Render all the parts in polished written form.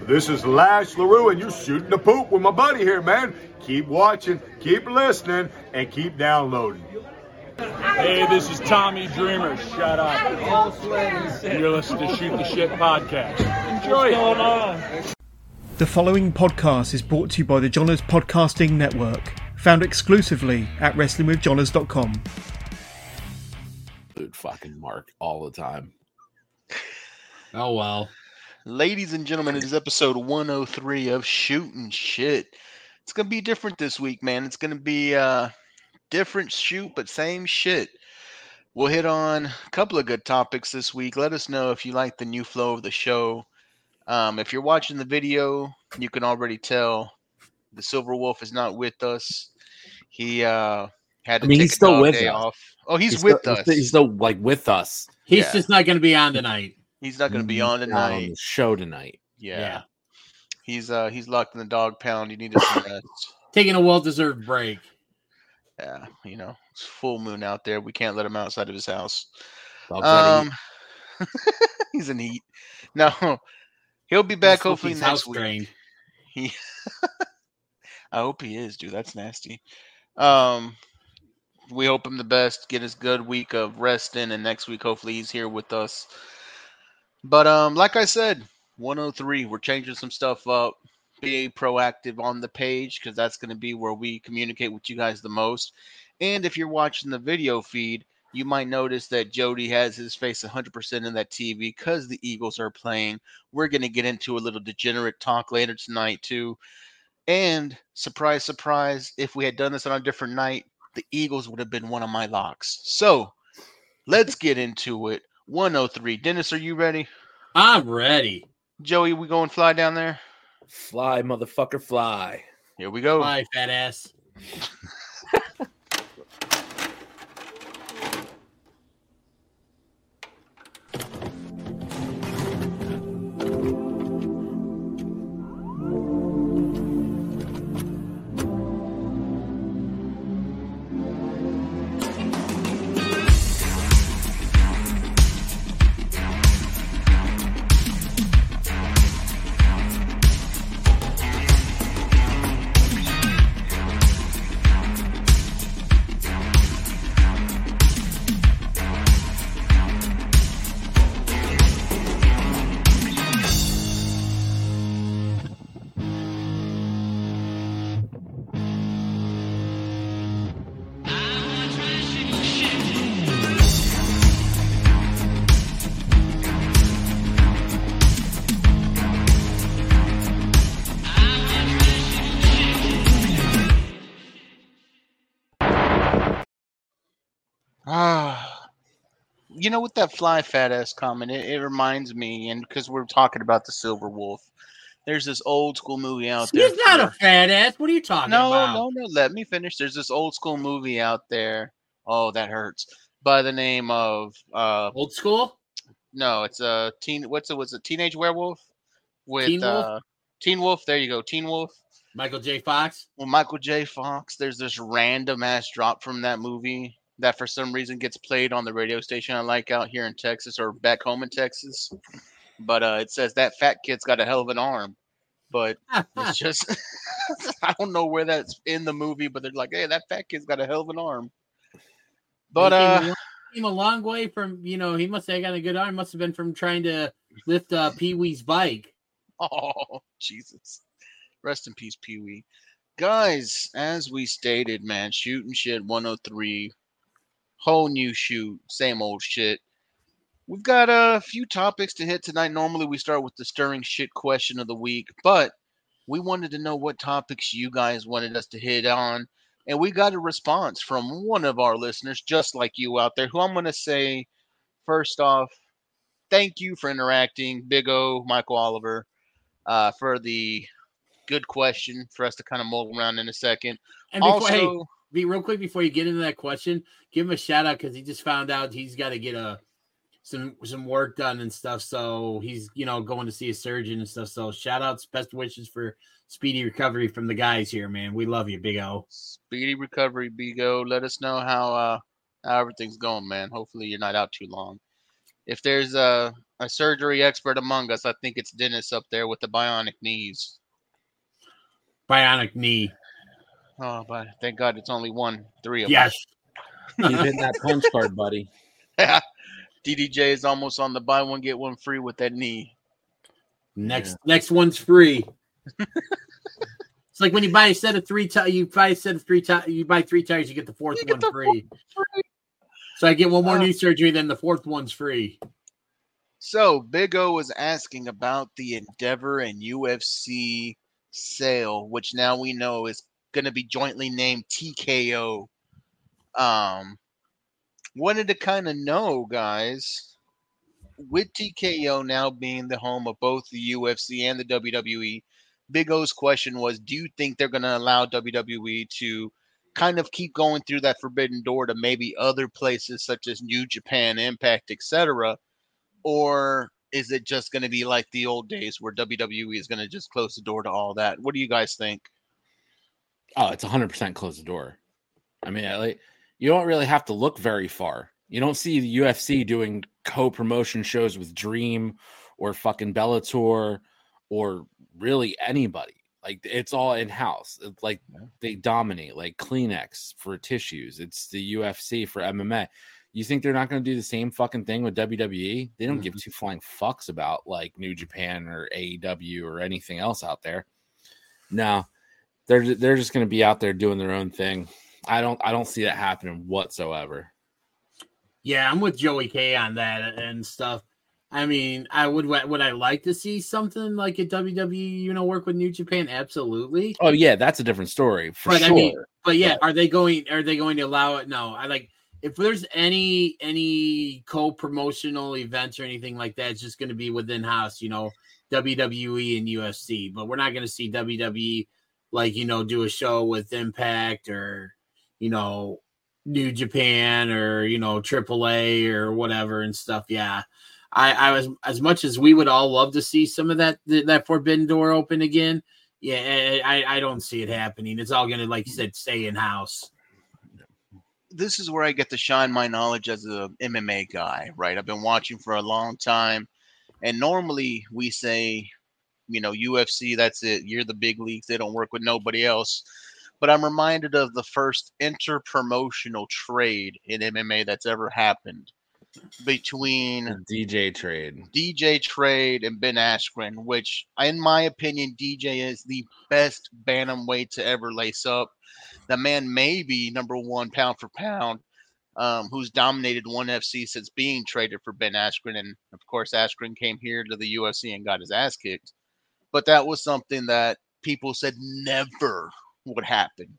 This is Lash LaRue, and you're shooting the poop with my buddy here, man. Keep watching, keep listening, and keep downloading. Hey, this is Tommy Dreamer. Shut up. You're listening to Shoot the Shit podcast. Enjoy it. The following podcast is brought to you by the Johners Podcasting Network, found exclusively at WrestlingWithJohners.com. Dude, fucking Mark all the time. Oh, well. Ladies and gentlemen, it is episode 103 of Shootin' Shit. It's going to be different this week, man. It's going to be different shoot, but same shit. We'll hit on a couple of good topics this week. Let us know if you like the new flow of the show. If you're watching the video, you can already tell the Silver Wolf is not with us. He had to take he's a still dog with day us. off. Oh, he's with us. He's still with us. He's just not going to be on tonight. He's not going to be on Not tonight. on the show tonight. Yeah. He's locked in the dog pound. He needed some rest. Taking a well-deserved break. Yeah, it's full moon out there. We can't let him outside of his house. He's in heat. No, he'll be back hopefully next week. Drained. I hope he is, dude. That's nasty. We hope him the best. Get his good week of resting, and next week hopefully he's here with us. But like I said, 103. We're changing some stuff up. Be proactive on the page because that's going to be where we communicate with you guys the most. And if you're watching the video feed, you might notice that Jody has his face 100% in that TV because the Eagles are playing. We're going to get into a little degenerate talk later tonight too. And surprise, surprise, if we had done this on a different night, the Eagles would have been one of my locks. So let's get into it. 103. Dennis, are you ready? I'm ready. Joey, we going fly down there? Fly, motherfucker, fly. Here we go. Bye, fat ass. With that fly fat ass comment, it reminds me, and because we're talking about the Silver Wolf, there's this old school movie out there. He's not a fat ass. What are you talking about? No. Let me finish. There's this old school movie out there. Oh, that hurts. By the name of Old School? No, it's a teen. Was it Teenage Werewolf? With Teen Wolf? Teen Wolf. There you go, Teen Wolf. Michael J. Fox? Well, Michael J. Fox. There's this random ass drop from that movie that for some reason gets played on the radio station I like out here in Texas or back home in Texas. But it says that fat kid's got a hell of an arm. But it's just, I don't know where that's in the movie, but they're like, hey, that fat kid's got a hell of an arm. But he came a long way from, he must have got a good arm. Must have been from trying to lift Pee-wee's bike. Oh, Jesus. Rest in peace, Pee-wee. Guys, as we stated, man, Shootin' Shit 103. Whole new shoot, same old shit. We've got a few topics to hit tonight. Normally we start with the stirring shit question of the week, but we wanted to know what topics you guys wanted us to hit on. And we got a response from one of our listeners, just like you out there, who I'm going to say, first off, thank you for interacting, Big O, Michael Oliver, for the good question for us to kind of mull around in a second. And before, real quick before you get into that question, give him a shout out because he just found out he's got to get some work done and stuff. So he's going to see a surgeon and stuff. So shout outs, best wishes for speedy recovery from the guys here, man. We love you, Big O. Speedy recovery, Big O. Let us know how everything's going, man. Hopefully you're not out too long. if there's a surgery expert among us, I think it's Dennis up there with the bionic knees. Bionic knee. Oh, but thank God it's only 3 of Yes. Keep hitting that punch card, buddy. them. DDJ is almost on the buy one get one free with that knee. Next one's free. It's like when you buy a set of three tires, you buy 3 tires, you get the fourth one free. So I get one more knee surgery, then the fourth one's free. So Big O was asking about the Endeavor and UFC sale, which now we know is going to be jointly named TKO. Wanted to kind of know, guys, with TKO now being the home of both the UFC and the WWE, Big O's question was, do you think they're going to allow WWE to kind of keep going through that forbidden door to maybe other places such as New Japan, Impact, etc., or is it just going to be like the old days where WWE is going to just close the door to all that? What do you guys think? Oh, it's 100% close the door. I mean, you don't really have to look very far. You don't see the UFC doing co-promotion shows with Dream or fucking Bellator or really anybody. Like, it's all in-house. It's like they dominate, like Kleenex for tissues. It's the UFC for MMA. You think they're not going to do the same fucking thing with WWE? They don't give two flying fucks about like New Japan or AEW or anything else out there. No, they're just going to be out there doing their own thing. I don't see that happening whatsoever. Yeah, I'm with Joey K on that and stuff. I mean, would I like to see something like a WWE, work with New Japan? Absolutely. Oh yeah, that's a different story for sure. I mean, are they going to allow it? No, if there's any co-promotional events or anything like that, it's just going to be within house, WWE and UFC. But we're not going to see WWE do a show with Impact or New Japan or AAA or whatever and stuff. Yeah, I was, as much as we would all love to see some of that forbidden door open again. Yeah, I don't see it happening. It's all going to, like you said, stay in house. This is where I get to shine my knowledge as a MMA guy, right? I've been watching for a long time, and normally we say, UFC, that's it. You're the big leagues. They don't work with nobody else. But I'm reminded of the first inter-promotional trade in MMA that's ever happened between the DJ trade and Ben Askren, which, in my opinion, DJ is the best bantamweight to ever lace up. The man may be number one pound for pound, who's dominated ONE FC since being traded for Ben Askren. And, of course, Askren came here to the UFC and got his ass kicked. But that was something that people said never would happen.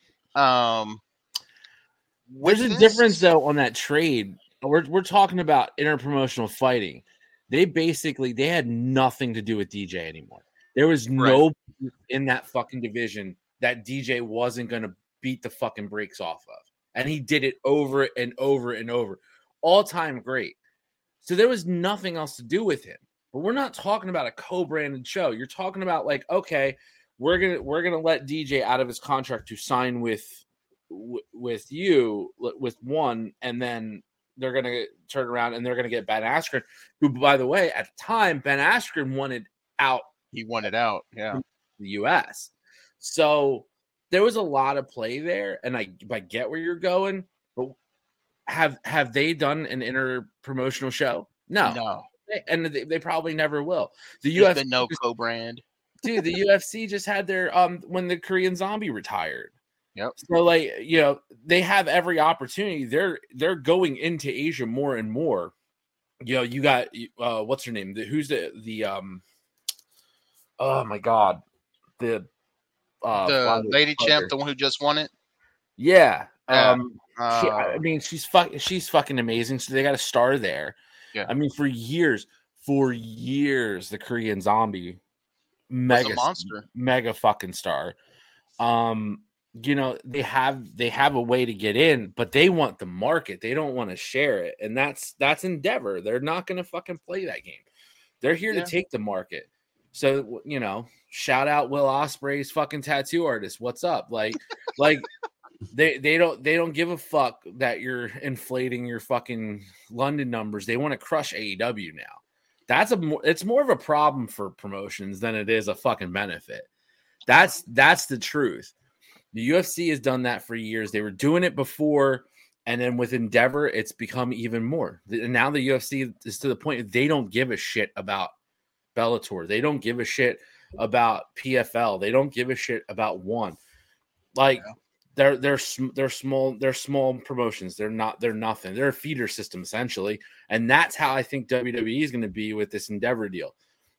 There's a difference, though, on that trade. We're talking about interpromotional fighting. They had nothing to do with DJ anymore. There was no in that fucking division that DJ wasn't going to beat the fucking brakes off of. And he did it over and over and over. All time great. So there was nothing else to do with him. But we're not talking about a co-branded show. You're talking about like, okay, we're gonna let DJ out of his contract to sign with ONE, and then they're gonna turn around and they're gonna get Ben Askren, who, by the way, at the time, Ben Askren wanted out. He wanted out, yeah. The US. So there was a lot of play there, and I get where you're going, but have they done an inter-promotional show? No. And they probably never will. The UFC been no co-brand. Dude, the UFC just had their when the Korean Zombie retired. Yep. So they have every opportunity. They're going into Asia more and more. You got what's her name? Oh my God. The lady champ, the one who just won it. Yeah. She's fucking amazing. So they got a star there. Yeah. I mean, for years, the Korean Zombie mega fucking star. They have a way to get in, but they want the market. They don't want to share it. And that's Endeavor. They're not going to fucking play that game. They're here to take the market. So, shout out Will Ospreay's fucking tattoo artist. What's up? They don't give a fuck that you're inflating your fucking London numbers. They want to crush AEW now. It's more of a problem for promotions than it is a fucking benefit. That's the truth. The UFC has done that for years. They were doing it before, and then with Endeavor, it's become even more. And now the UFC is to the point they don't give a shit about Bellator. They don't give a shit about PFL. They don't give a shit about one. Like they're small promotions. They're nothing. They're a feeder system essentially, and that's how I think WWE is going to be with this Endeavor deal.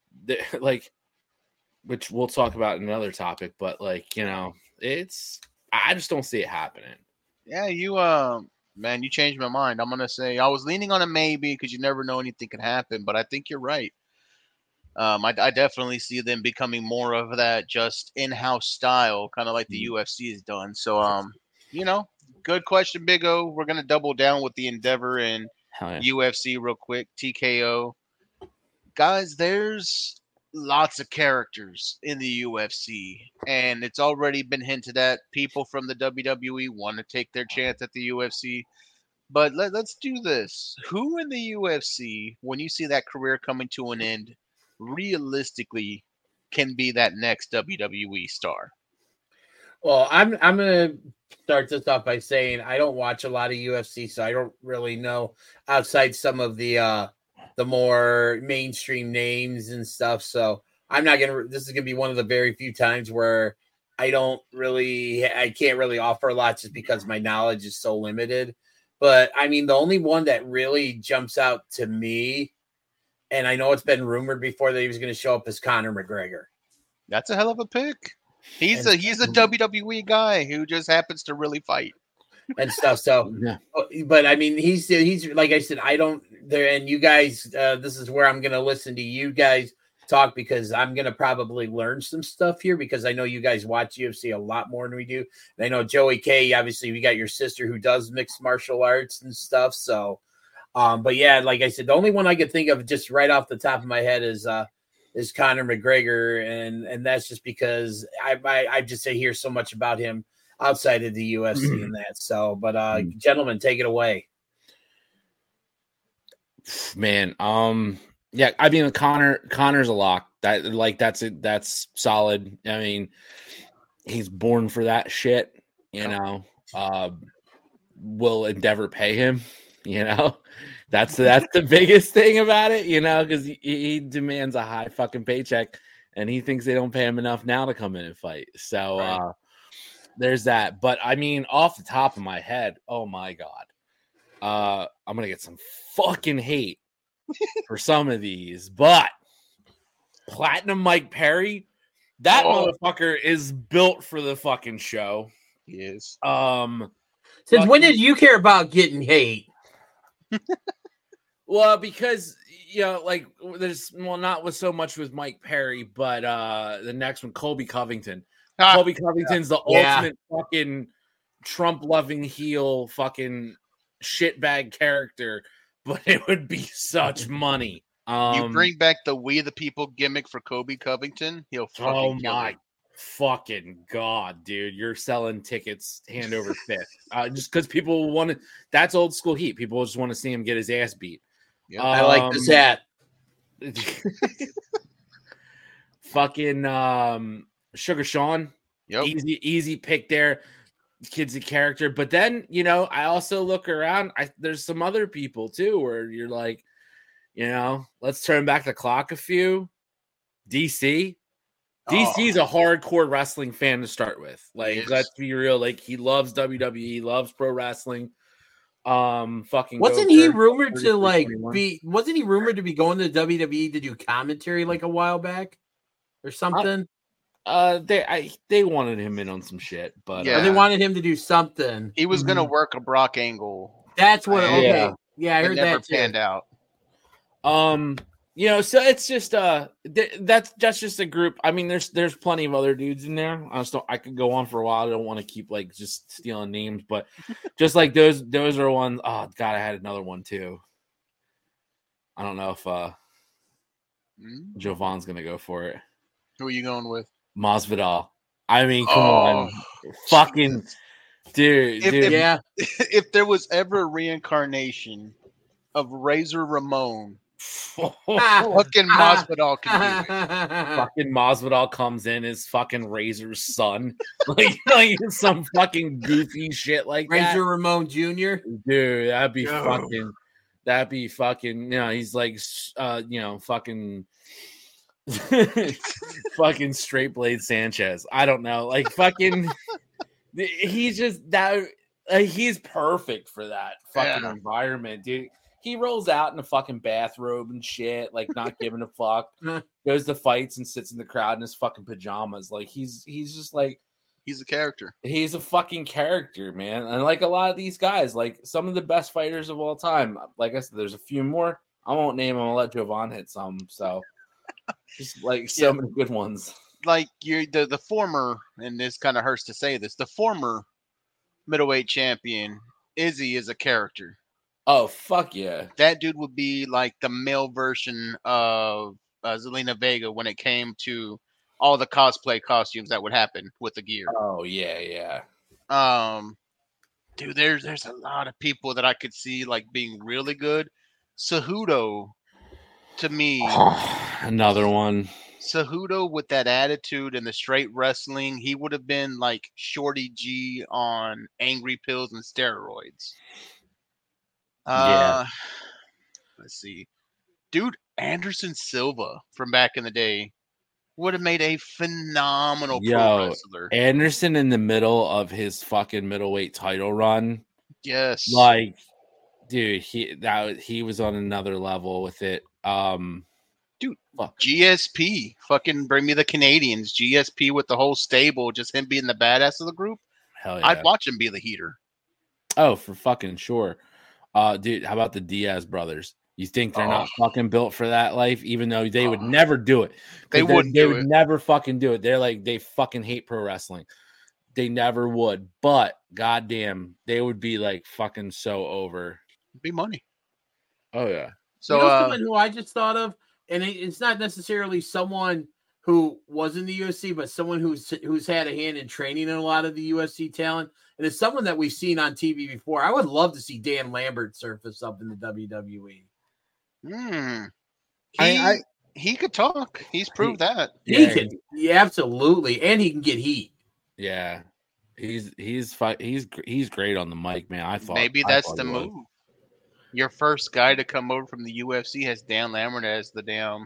Which we'll talk about in another topic, but I just don't see it happening. Yeah, you changed my mind. I'm gonna say I was leaning on a maybe because you never know anything can happen, but I think you're right. I definitely see them becoming more of that just in-house style, kind of like the UFC has done. So, good question, Big O. We're gonna double down with the Endeavor and UFC real quick. TKO, guys. There's lots of characters in the UFC, and it's already been hinted at. People from the WWE want to take their chance at the UFC. But let's do this. Who in the UFC, when you see that career coming to an end, realistically can be that next WWE star? Well, I'm gonna start this off by saying I don't watch a lot of UFC, so I don't really know outside some of the more mainstream names and stuff. So this is gonna be one of the very few times where I can't really offer a lot just because my knowledge is so limited. But I mean, the only one that really jumps out to me, and I know it's been rumored before that he was going to show up, is Conor McGregor. That's a hell of a pick. He's a WWE guy who just happens to really fight and stuff. So, yeah. But I mean, he's like I said, and you guys, this is where I'm going to listen to you guys talk because I'm going to probably learn some stuff here because I know you guys watch UFC a lot more than we do. And I know Joey K, obviously we got your sister who does mixed martial arts and stuff. So, but yeah, like I said, the only one I could think of just right off the top of my head is Conor McGregor. And that's just because I just hear so much about him outside of the UFC and that. So, but gentlemen, take it away. Man, yeah, I mean Connor's a lock. That's solid. I mean, he's born for that shit, will Endeavor pay him? That's the biggest thing about it, because he demands a high fucking paycheck and he thinks they don't pay him enough now to come in and fight. So there's that. But I mean, off the top of my head, oh my God. I'm gonna get some fucking hate for some of these, but Platinum Mike Perry, that motherfucker is built for the fucking show. He is. Since when did you care about getting hate? Well, because not with so much with Mike Perry, but the next one, Colby Covington. Colby Covington's the ultimate fucking Trump-loving heel fucking shitbag character, but it would be such money. You bring back the We the People gimmick for Colby Covington, he'll fucking kill it. Fucking God, dude, you're selling tickets hand over fist. Just because people want to, that's old school heat. People just want to see him get his ass beat. Yep. I like this hat. Fucking Sugar Sean. Yep. Easy pick there. Kid's a character. But then, I also look around. There's some other people too where you're like, let's turn back the clock a few. DC. DC's a hardcore wrestling fan to start with. Let's be real. He loves WWE, loves pro wrestling. Wasn't he rumored to be going to WWE to do commentary a while back or something? They wanted him in on some shit, but they wanted him to do something. He was gonna work a Brock Angle. That's what. Okay, yeah, I heard never that too. Panned out. So it's just that's just a group. I mean, there's plenty of other dudes in there. I could go on for a while. I don't want to keep just stealing names, but just those are ones. Oh God, I had another one too. I don't know if Jovan's gonna go for it. Who are you going with? Masvidal. I mean, come on, fucking dude. Yeah. If there was ever a reincarnation of Razor Ramon, fucking Masvidal can do it. Fucking Masvidal comes in as fucking Razor's son, like some fucking goofy shit like that. Razor Ramon Jr. Dude, that'd be fucking. You know, he's like, fucking, fucking Straight Blade Sanchez. I don't know, like fucking. He's just that. He's perfect for that fucking environment, dude. He rolls out in a fucking bathrobe and shit, like not giving a fuck. Goes to fights and sits in the crowd in his fucking pajamas. Like he's just like he's a character. He's a fucking character, man. And like a lot of these guys, like some of the best fighters of all time. Like I said, there's a few more. I won't name them. I'll let Jovan hit some. So just like so many good ones. Like you're the former, and this kind of hurts to say this, the former middleweight champion Izzy is a character. Oh, fuck yeah. That dude would be like the male version of Zelina Vega when it came to all the cosplay costumes that would happen with the gear. Oh, yeah. Dude, there's a lot of people that I could see like being really good. Cejudo, to me. Another one. Cejudo with that attitude and the straight wrestling, he would have been like Shorty G on angry pills and steroids. Let's see. Dude, Anderson Silva from back in the day would have made a phenomenal pro wrestler. Anderson in the middle of his fucking middleweight title run. Yes. Like, dude, he was on another level with it. Dude, fuck. GSP. Fucking bring me the Canadians. GSP with the whole stable, just him being the badass of the group. Hell yeah. I'd watch him be the heater. Oh, for fucking sure. Dude, how about the Diaz brothers? You think they're not fucking built for that life, even though they would never do it? They would never fucking do it. They're like, they fucking hate pro wrestling. They never would. But goddamn, they would be like fucking so over. Be money. Oh yeah. So someone who I just thought of, and it's not necessarily someone who was in the UFC, but someone who's had a hand in training in a lot of the UFC talent. And it's someone that we've seen on TV before. I would love to see Dan Lambert surface up in the WWE. He could talk. He's proved that. He can. Yeah, absolutely. And he can get heat. Yeah. He's great on the mic, man. I thought maybe that's the move. Your first guy to come over from the UFC has Dan Lambert as the damn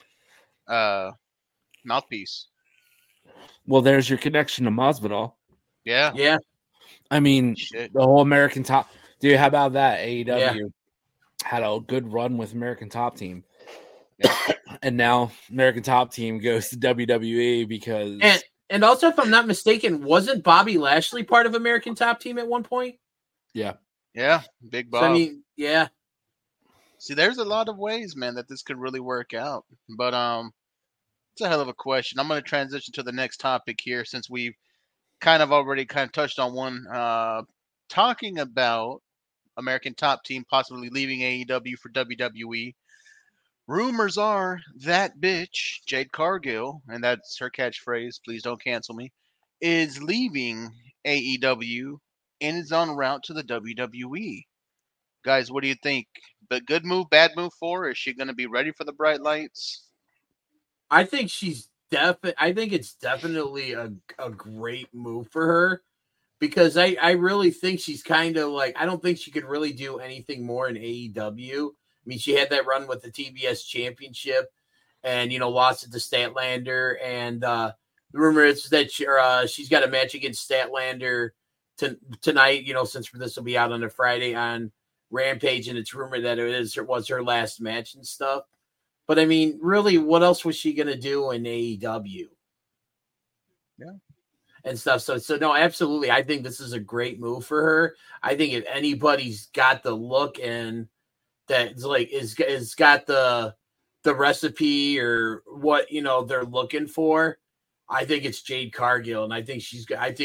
mouthpiece. Well, there's your connection to Masvidal. Yeah. Yeah. I mean, the whole American Top. Dude, how about that? AEW had a good run with American Top Team. And now American Top Team goes to WWE because... And also, if I'm not mistaken, wasn't Bobby Lashley part of American Top Team at one point? Yeah. Yeah, Big Bob. So, I mean, yeah. See, there's a lot of ways, man, that this could really work out. But it's a hell of a question. I'm going to transition to the next topic here since we've already touched on one, talking about American Top Team possibly leaving AEW for WWE. Rumors are that bitch, Jade Cargill, and that's her catchphrase, please don't cancel me, is leaving AEW and is en route to the WWE. Guys, what do you think? The good move, bad move for her? Is she going to be ready for the bright lights? I think I think it's definitely a great move for her because I really think she's kind of like, I don't think she could really do anything more in AEW. I mean, she had that run with the TBS championship and, lost it to Statlander. And the rumor is that she's got a match against Statlander tonight, since this will be out on a Friday on Rampage. And it's rumored that it was her last match and stuff. But I mean, really, what else was she going to do in AEW? Yeah. And stuff. So no, absolutely. I think this is a great move for her. I think if anybody's got the look and that's like is got the recipe or what they're looking for, I think it's Jade Cargill, and I think she's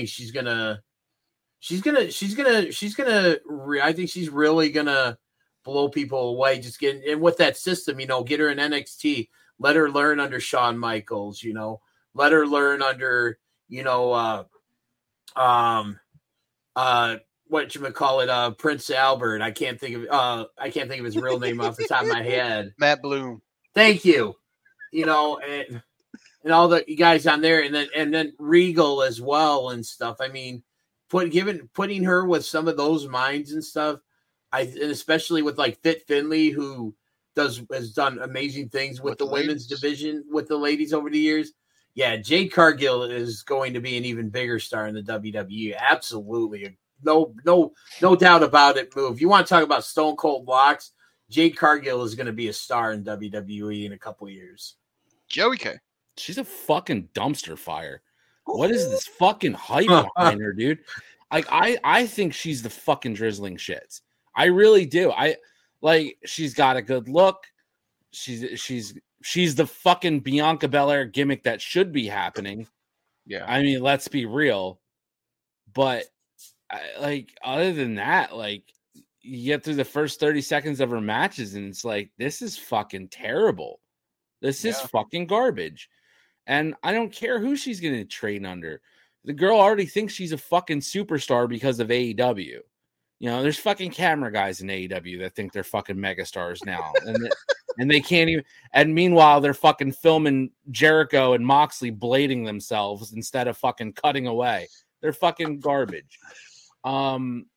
really gonna blow people away. Just and with that system, get her in NXT, let her learn under Shawn Michaels, let her learn under Prince Albert. I can't think of his real name off the top of my head. Matt Bloom. Thank you. You know, and all the guys on there, and then Regal as well and stuff. I mean, putting her with some of those minds and stuff. And especially with like Fit Finley, who has done amazing things with the women's division with the ladies over the years. Yeah, Jade Cargill is going to be an even bigger star in the WWE. Absolutely. No doubt about it. Move. You want to talk about Stone Cold Locks? Jade Cargill is going to be a star in WWE in a couple of years. Joey K. She's a fucking dumpster fire. What is this fucking hype behind her, dude? Like, I think she's the fucking drizzling shits. I really do. She's got a good look. She's the fucking Bianca Belair gimmick that should be happening. Yeah. I mean, let's be real. But other than that, like, you get through the first 30 seconds of her matches and it's like, this is fucking terrible. This is fucking garbage. And I don't care who she's going to train under. The girl already thinks she's a fucking superstar because of AEW. You know, there's fucking camera guys in AEW that think they're fucking megastars now. And they can't even. And meanwhile, they're fucking filming Jericho and Moxley blading themselves instead of fucking cutting away. They're fucking garbage. But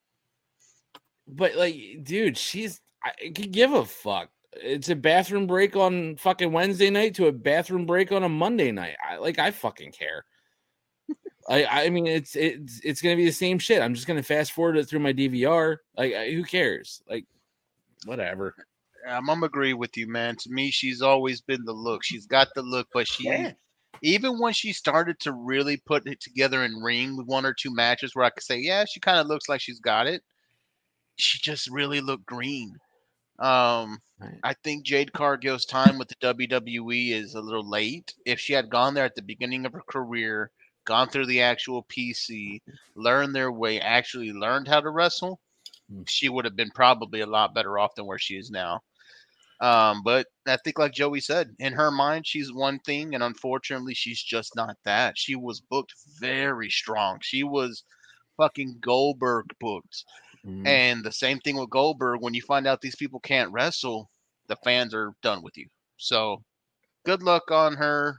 like, dude, I could give a fuck. It's a bathroom break on fucking Wednesday night to a bathroom break on a Monday night. I fucking care. I mean, it's gonna be the same shit. I'm just gonna fast forward it through my DVR. Like, who cares? Like, whatever. I'm gonna agree with you, man. To me, she's always been the look. She's got the look, but even when she started to really put it together in ring with one or two matches where I could say, yeah, she kind of looks like she's got it. She just really looked green. I think Jade Cargill's time with the WWE is a little late. If she had gone there at the beginning of her career, gone through the actual PC, learned their way, actually learned how to wrestle, she would have been probably a lot better off than where she is now. But I think, like Joey said, in her mind, she's one thing, and unfortunately, she's just not that. She was booked very strong. She was fucking Goldberg booked. And the same thing with Goldberg. When you find out these people can't wrestle, the fans are done with you. So good luck on her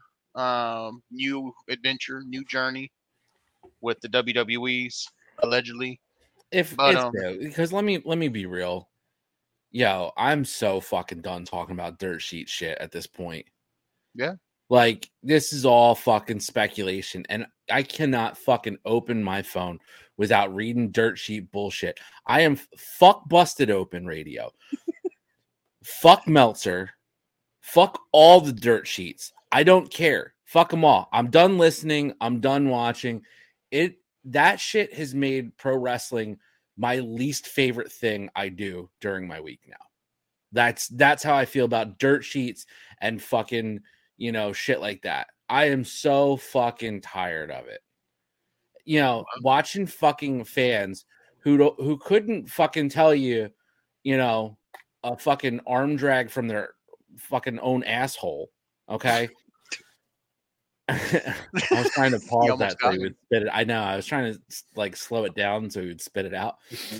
new adventure, new journey with the WWE's allegedly. Because let me be real. Yo, I'm so fucking done talking about dirt sheet shit at this point. Yeah. Like, this is all fucking speculation, and I cannot fucking open my phone without reading dirt sheet bullshit. I am fuck Busted Open Radio. Fuck Meltzer. Fuck all the dirt sheets. I don't care. Fuck them all. I'm done listening. I'm done watching. That shit has made pro wrestling my least favorite thing I do during my week now. That's how I feel about dirt sheets and fucking, you know, shit like that. I am so fucking tired of it. You know, watching fucking fans who couldn't fucking tell you, you know, a fucking arm drag from their fucking own asshole. Okay. I was trying to pause that so he would spit it. I know. I was trying to like slow it down so he would spit it out.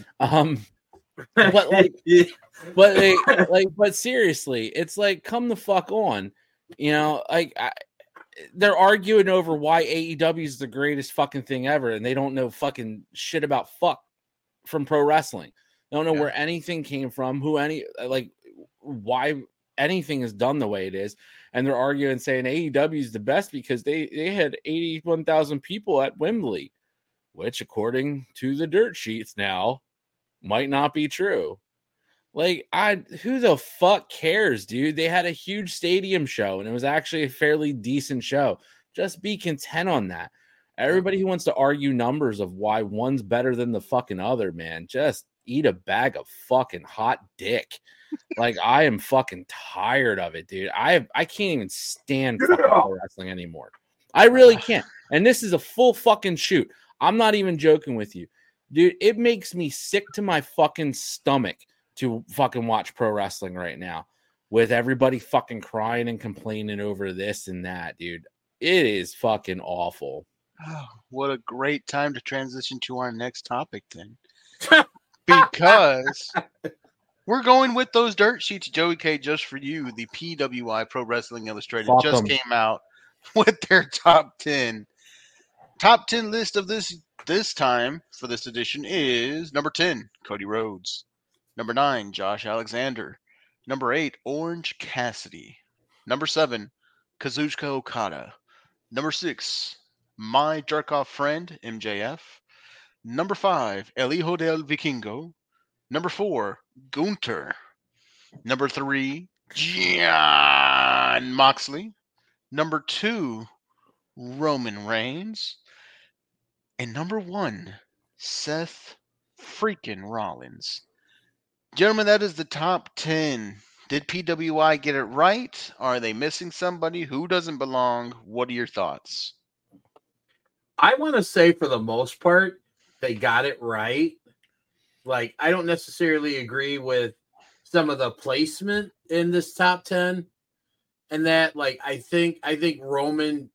But seriously, it's like, come the fuck on. You know, like they're arguing over why AEW is the greatest fucking thing ever, and they don't know fucking shit about fuck from pro wrestling. They don't know where anything came from, why anything is done the way it is. And they're arguing saying AEW is the best because they had 81,000 people at Wembley, which according to the dirt sheets now might not be true. Like, who the fuck cares, dude? They had a huge stadium show, and it was actually a fairly decent show. Just be content on that. Everybody who wants to argue numbers of why one's better than the fucking other, man, just eat a bag of fucking hot dick. Like, I am fucking tired of it, dude. I can't even stand fucking pro wrestling anymore. I really can't. And this is a full fucking shoot. I'm not even joking with you. Dude, it makes me sick to my fucking stomach to fucking watch pro wrestling right now with everybody fucking crying and complaining over this and that, dude. It is fucking awful. Oh, what a great time to transition to our next topic then. Because we're going with those dirt sheets, Joey K, just for you. The PWI, Pro Wrestling Illustrated, Fuck just 'em. came out with their top 10. Top 10 list of this time for this edition is number 10, Cody Rhodes. Number 9, Josh Alexander. Number 8, Orange Cassidy. Number 7, Kazuchika Okada. Number 6, my jerk-off friend, MJF. Number 5, El Hijo del Vikingo. Number 4, Gunther. Number 3, Jon Moxley. Number 2, Roman Reigns. And number 1, Seth freaking Rollins. Gentlemen, that is the top 10. Did PWI get it right? Are they missing somebody? Who doesn't belong? What are your thoughts? I want to say for the most part, they got it right. Like, I don't necessarily agree with some of the placement in this top 10. And that, like, I think Roman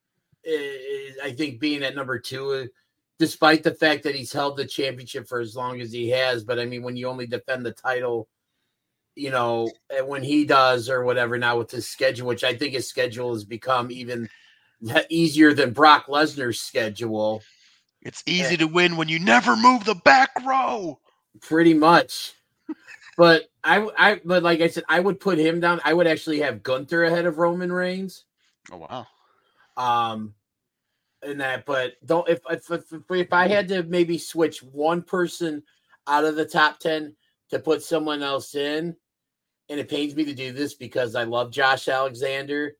is, I think, being at number 2, despite the fact that he's held the championship for as long as he has. But I mean, when you only defend the title, you know, when he does or whatever now with his schedule, which I think his schedule has become even easier than Brock Lesnar's schedule. It's easy to win when you never move the back row. Pretty much. But but like I said, I would put him down. I would actually have Gunther ahead of Roman Reigns. Oh wow. And that, but don't if I had to maybe switch one person out of the top 10 to put someone else in, and it pains me to do this because I love Josh Alexander,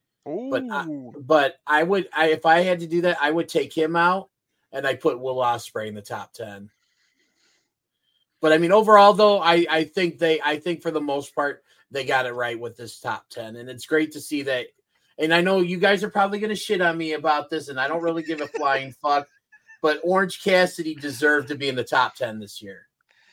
but I would if I had to do that, I would take him out and I put Will Ospreay in the top 10. But I mean, overall though, I think for the most part they got it right with this top 10, and it's great to see that. And I know you guys are probably going to shit on me about this, and I don't really give a flying fuck, but Orange Cassidy deserved to be in the top 10 this year.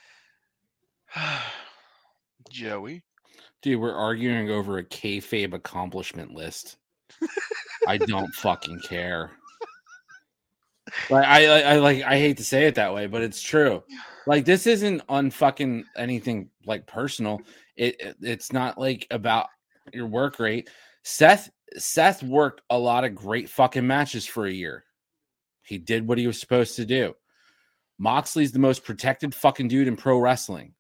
Joey? Dude, we're arguing over a kayfabe accomplishment list. I don't fucking care. Like I hate to say it that way, but it's true. Like, this isn't unfucking anything like personal. It's not like about your work rate. Seth worked a lot of great fucking matches for a year. He did what he was supposed to do. Moxley's the most protected fucking dude in pro wrestling.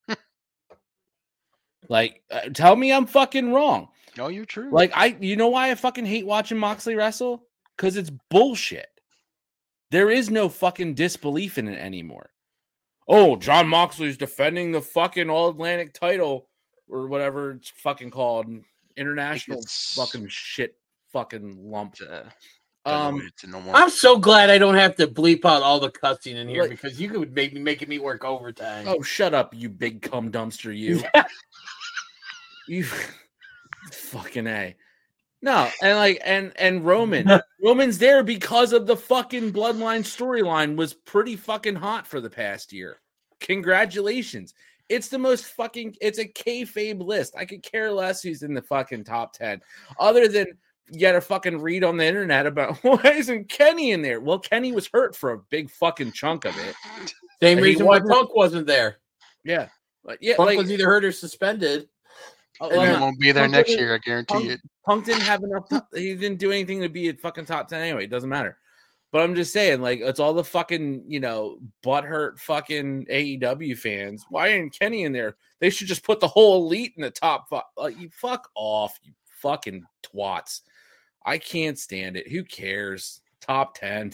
Like, tell me I'm fucking wrong. No, you're true. Like, you know why I fucking hate watching Moxley wrestle? Because it's bullshit. There is no fucking disbelief in it anymore. Oh, Jon Moxley's defending the fucking All-Atlantic title or whatever it's fucking called. International fucking shit fucking lump. I'm so glad I don't have to bleep out all the cussing in here, because you could maybe making me work overtime. Oh, shut up, you big cum dumpster, you. You fucking A. No, and Roman's there because of the fucking Bloodline storyline was pretty fucking hot for the past year. Congratulations. It's the most fucking, it's a kayfabe list. I could care less who's in the fucking top 10. Other than you got to fucking read on the internet about, why isn't Kenny in there? Well, Kenny was hurt for a big fucking chunk of it. Same reason why Punk wasn't there. Yeah. But yeah, Punk was either hurt or suspended. And he won't be there next year, I guarantee it. Punk didn't have enough. He didn't do anything to be a fucking top 10 anyway. It doesn't matter. But I'm just saying, like, it's all the fucking, butthurt fucking AEW fans. Why ain't Kenny in there? They should just put the whole elite in the top five. Like, you fuck off, you fucking twats. I can't stand it. Who cares? Top 10.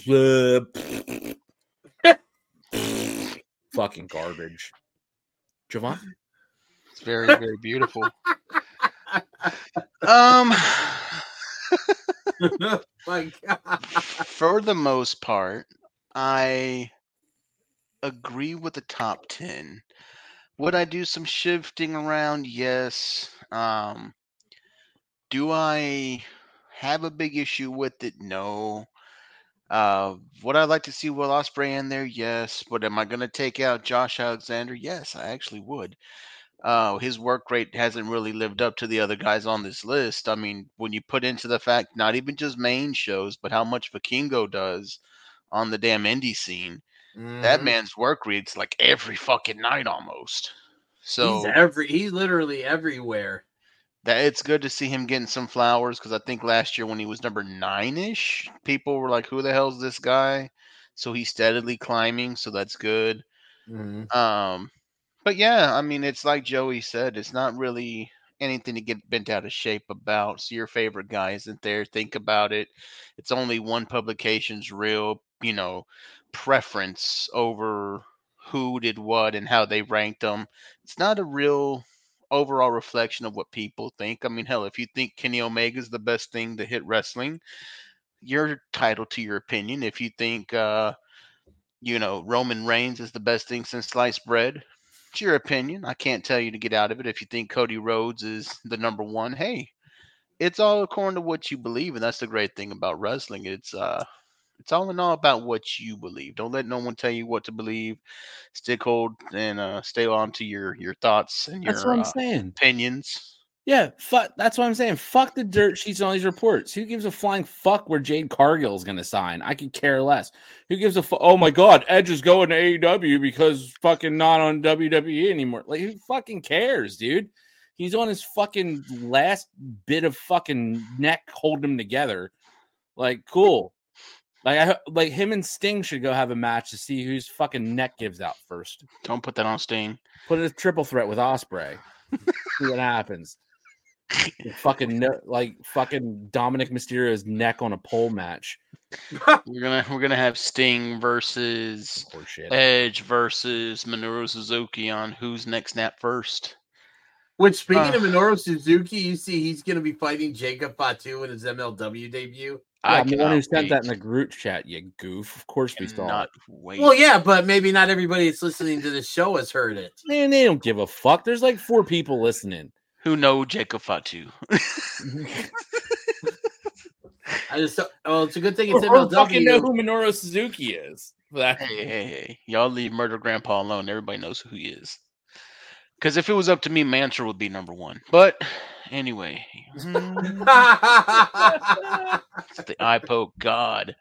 Fucking garbage. Javon? It's very, very beautiful. My God. For the most part, I agree with the top 10. Would I do some shifting around? Yes. Do I have a big issue with it? No. Would I like to see Will Ospreay in there? Yes. But am I going to take out Josh Alexander? Yes, I actually would. His work rate hasn't really lived up to the other guys on this list. I mean, when you put into the fact, not even just main shows, but how much Vikingo does, on the damn indie scene. That man's work rate's like every fucking night almost. So he's literally everywhere. That it's good to see him getting some flowers, because I think last year when he was number 9-ish, people were like, "Who the hell's this guy?" So he's steadily climbing, so that's good. But yeah, I mean, it's like Joey said, it's not really anything to get bent out of shape about. So your favorite guy isn't there. Think about it. It's only one publication's real, preference over who did what and how they ranked them. It's not a real overall reflection of what people think. I mean, hell, if you think Kenny Omega is the best thing to hit wrestling, you're entitled to your opinion. If you think, Roman Reigns is the best thing since sliced bread, it's your opinion. I can't tell you to get out of it. If you think Cody Rhodes is the number one, hey, it's all according to what you believe, and that's the great thing about wrestling. It's all in all about what you believe. Don't let no one tell you what to believe. Stay on to your thoughts and That's what your I'm saying. opinions. Yeah, that's what I'm saying. Fuck the dirt sheets on these reports. Who gives a flying fuck where Jade Cargill is going to sign? I could care less. Who gives a fuck? Oh my God, Edge is going to AEW because fucking not on WWE anymore. Like, who fucking cares, dude? He's on his fucking last bit of fucking neck holding him together. Like, cool. Like him and Sting should go have a match to see whose fucking neck gives out first. Don't put that on Sting. Put it as triple threat with Ospreay. See what happens. Fucking Dominic Mysterio's neck on a pole match. We're gonna have Sting versus Edge versus Minoru Suzuki on who's next snap first. Which, speaking of Minoru Suzuki, you see he's gonna be fighting Jacob Fatu in his MLW debut. I'm the one who sent that in the group chat, you goof. Of course we saw it. Well, yeah, but maybe not everybody that's listening to the show has heard it. Man, they don't give a fuck. There's like 4 people listening. Who know Jacob Fatu. It's a good thing it's MLW. Fucking know who Minoru Suzuki is. Hey. Y'all leave Murder Grandpa alone. Everybody knows who he is. Because if it was up to me, Mansoor would be number 1. But anyway. It's the eye poke god.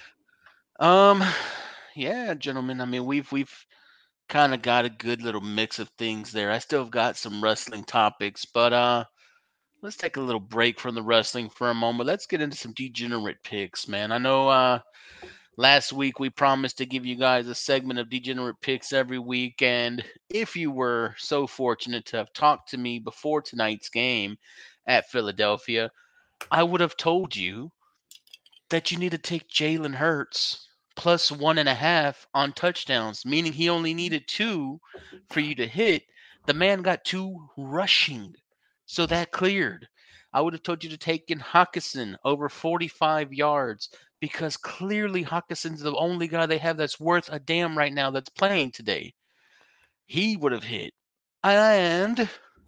Yeah, gentlemen. I mean, we've kind of got a good little mix of things there. I still have got some wrestling topics, but let's take a little break from the wrestling for a moment. Let's get into some degenerate picks, man. I know last week we promised to give you guys a segment of degenerate picks every week, and if you were so fortunate to have talked to me before tonight's game at Philadelphia, I would have told you that you need to take Jalen Hurts plus 1.5 on touchdowns, meaning he only needed 2 for you to hit. The man got 2 rushing, so that cleared. I would have told you to take in Hockenson over 45 yards, because clearly Hawkinson's the only guy they have that's worth a damn right now that's playing today. He would have hit. And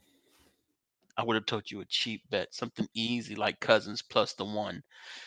I would have told you a cheap bet, something easy like Cousins plus the 1.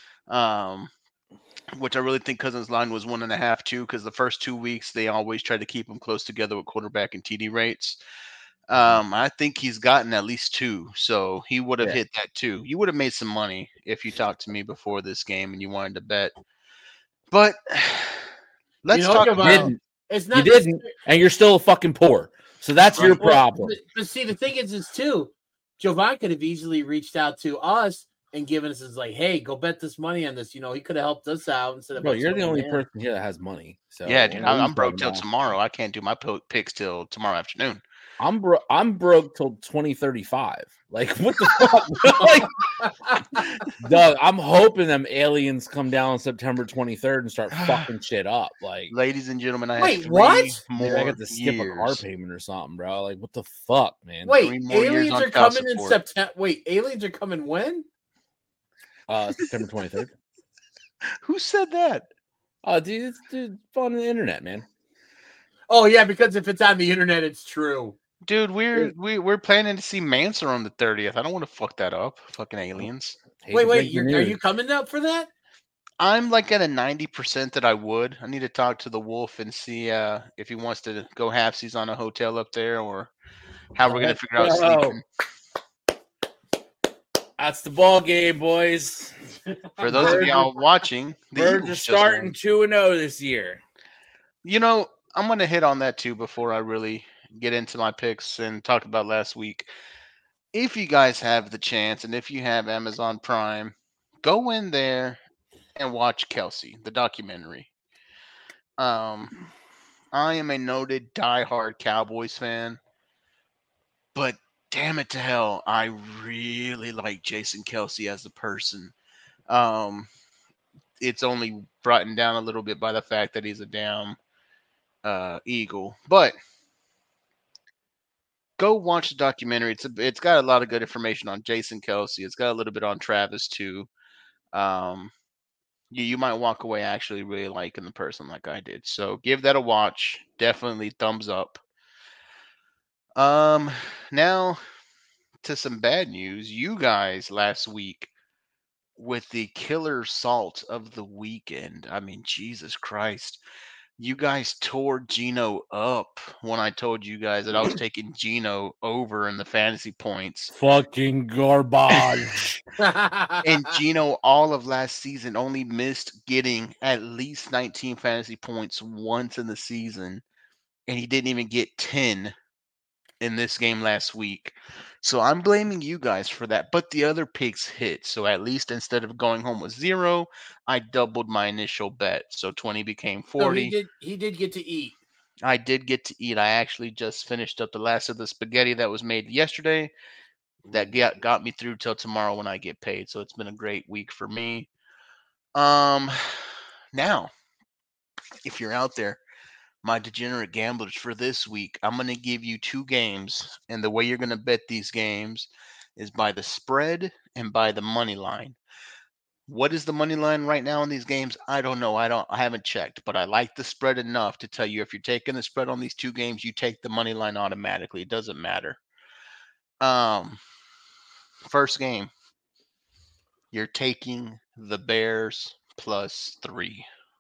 Which I really think Cousins' line was 1.5 too, because the first 2 weeks they always try to keep them close together with quarterback and TD rates. I think he's gotten at least 2, so he would have hit that too. You would have made some money if you talked to me before this game and you wanted to bet. But let's talk about it's not. You didn't, and you're still fucking poor. So that's your problem. But see, the thing is too, Jovan could have easily reached out to us and given us his hey, go bet this money on this. He could have helped us out instead of. Bro, you're the only person here that has money. So yeah, dude, I'm broke till tomorrow. I can't do my picks till tomorrow afternoon. I'm broke till 2035. Like, what the fuck? Doug, I'm hoping them aliens come down on September 23rd and start fucking shit up. Like, ladies and gentlemen, I have 3 more I got to skip a car payment or something, bro. Like, what the fuck, man? Wait, aliens are coming in September. Wait, aliens are coming when? September 23rd. Who said that? Dude, it's on the internet, man. Oh yeah, because if it's on the internet, it's true. Dude, we're planning to see Mansoor on the 30th. I don't want to fuck that up. Fucking aliens. Wait, are you coming up for that? I'm like at a 90% that I would. I need to talk to the Wolf and see if he wants to go halfsies on a hotel up there, or how we're gonna figure out sleeping. That's the ball game, boys. For those of y'all watching, the Birds Eagles are just starting won. 2-0 this year. You know, I'm going to hit on that too before I really get into my picks and talk about last week. If you guys have the chance and if you have Amazon Prime, go in there and watch Kelsey, the documentary. I am a noted diehard Cowboys fan, but damn it to hell, I really like Jason Kelsey as a person. It's only brought down a little bit by the fact that he's a damn Eagle, but go watch the documentary. It's got a lot of good information on Jason Kelsey. It's got a little bit on Travis too. You might walk away actually really liking the person like I did. So give that a watch. Definitely thumbs up. Now to some bad news. You guys last week with the killer salt of the weekend. I mean, Jesus Christ. You guys tore Gino up when I told you guys that I was taking Gino over in the fantasy points. Fucking garbage. And Gino, all of last season, only missed getting at least 19 fantasy points once in the season. And he didn't even get 10 in this game last week. So I'm blaming you guys for that. But the other picks hit. So at least instead of going home with 0, I doubled my initial bet. So 20 became 40. So he did get to eat. I did get to eat. I actually just finished up the last of the spaghetti that was made yesterday. That got me through till tomorrow when I get paid. So it's been a great week for me. Now, if you're out there, my degenerate gamblers, for this week, I'm going to give you 2 games. And the way you're going to bet these games is by the spread and by the money line. What is the money line right now in these games? I don't know. I haven't checked, but I like the spread enough to tell you if you're taking the spread on these 2 games, you take the money line automatically. It doesn't matter. First game, you're taking the Bears +3.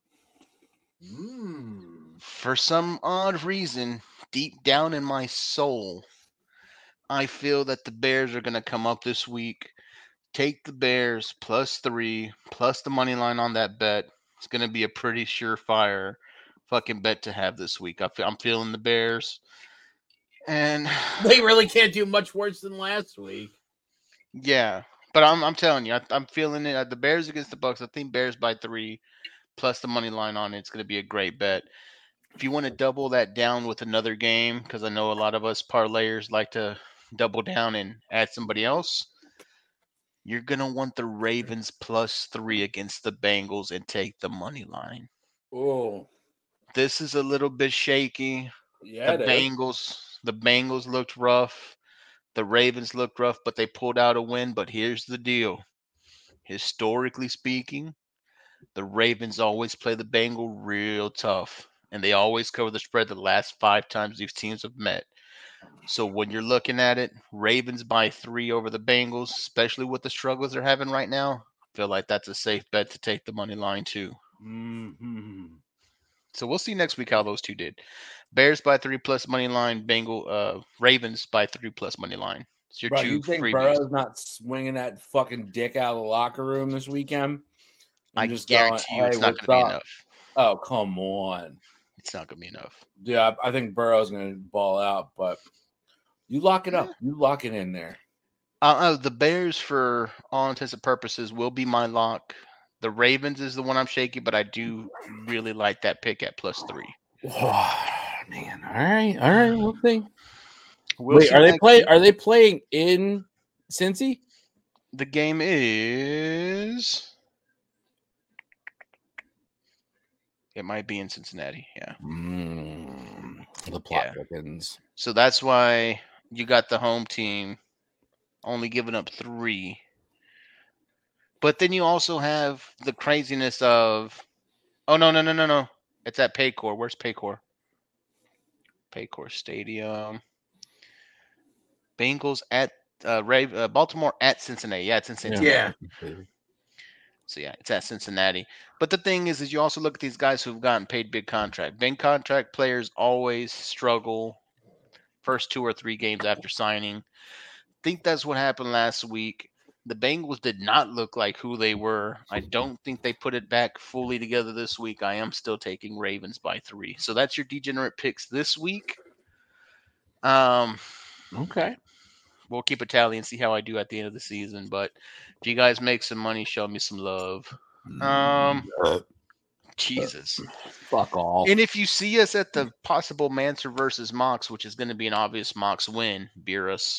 For some odd reason, deep down in my soul, I feel that the Bears are going to come up this week. Take the Bears +3 plus the money line on that bet. It's going to be a pretty surefire fucking bet to have this week. I'm feeling the Bears. And they really can't do much worse than last week. Yeah, but I'm telling you, I'm feeling it. The Bears against the Bucks. I think Bears by 3 plus the money line on it. It's going to be a great bet. If you want to double that down with another game, because I know a lot of us parlayers like to double down and add somebody else, you're going to want the Ravens +3 against the Bengals and take the money line. Oh, this is a little bit shaky. Yeah, the Bengals looked rough. The Ravens looked rough, but they pulled out a win. But here's the deal. Historically speaking, the Ravens always play the Bengals real tough, and they always cover the spread the last 5 times these teams have met. So when you're looking at it, Ravens by 3 over the Bengals, especially with the struggles they're having right now, I feel like that's a safe bet to take the money line too. Mm-hmm. So we'll see next week how those 2 did. Bears by 3 plus money line. Ravens by 3 plus money line. It's your 2 you think freebies. Burrow's not swinging that fucking dick out of the locker room this weekend? I just guarantee you it's not going to be enough. Oh, come on. It's not going to be enough. Yeah, I think Burrow's going to ball out, but you lock it up. You lock it in there. The Bears, for all intents and purposes, will be my lock. The Ravens is the one I'm shaky, but I do really like that pick at +3. Oh, man. All right. We'll see. Wait, are they playing in Cincy? The game is. It might be in Cincinnati. Yeah. The plot thickens. So that's why you got the home team only giving up 3. But then you also have the craziness of, oh, no. It's at Paycor. Where's Paycor? Paycor Stadium. Bengals at Baltimore at Cincinnati. Yeah, it's in Cincinnati. Yeah. So, yeah, it's at Cincinnati. But the thing is you also look at these guys who've gotten paid big contract. Big contract players always struggle first 2 or 3 games after signing. I think that's what happened last week. The Bengals did not look like who they were. I don't think they put it back fully together this week. I am still taking Ravens by 3. So that's your degenerate picks this week. Okay. We'll keep a tally and see how I do at the end of the season. But if you guys make some money, show me some love. Jesus. Fuck off. And if you see us at the possible Manser versus Mox, which is going to be an obvious Mox win, beer us.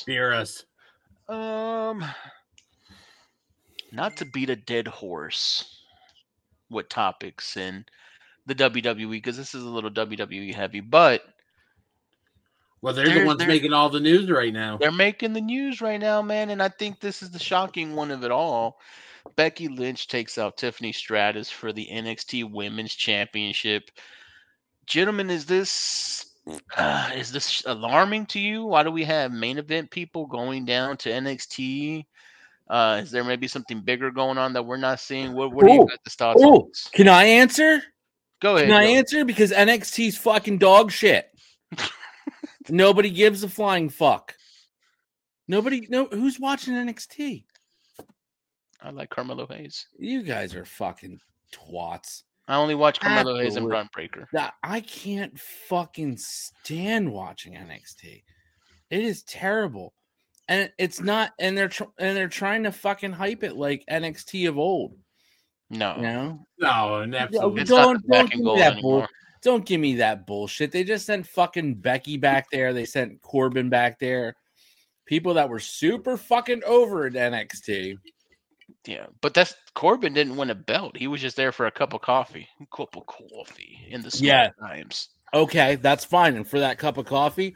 Not to beat a dead horse with topics in the WWE, because this is a little WWE heavy, but well, they're the ones making all the news right now. They're making the news right now, man, and I think this is the shocking one of it all. Becky Lynch takes out Tiffany Stratton for the NXT Women's Championship. Gentlemen, is this alarming to you? Why do we have main event people going down to NXT? Is there maybe something bigger going on that we're not seeing? What do you got the thoughts on this? Can I answer? Go ahead. Can I answer? Because NXT's fucking dog shit. Nobody gives a flying fuck. Who's watching NXT? I like Carmelo Hayes. You guys are fucking twats. I only watch Carmelo Hayes and Bron Breakker. I can't fucking stand watching NXT. It is terrible. And it's not, and they're trying to fucking hype it like NXT of old. No, absolutely. Don't give me that bullshit. They just sent fucking Becky back there. They sent Corbin back there. People that were super fucking over at NXT. Yeah, but Corbin didn't win a belt. He was just there for a cup of coffee. In the small times. Okay, that's fine. And for that cup of coffee,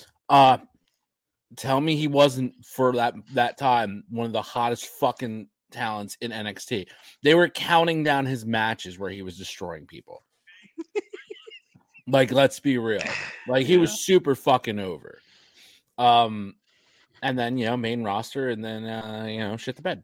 tell me he wasn't for that time one of the hottest fucking talents in NXT. They were counting down his matches where he was destroying people. Like, let's be real. Like, he was super fucking over. And then, main roster, and then, shit the bed.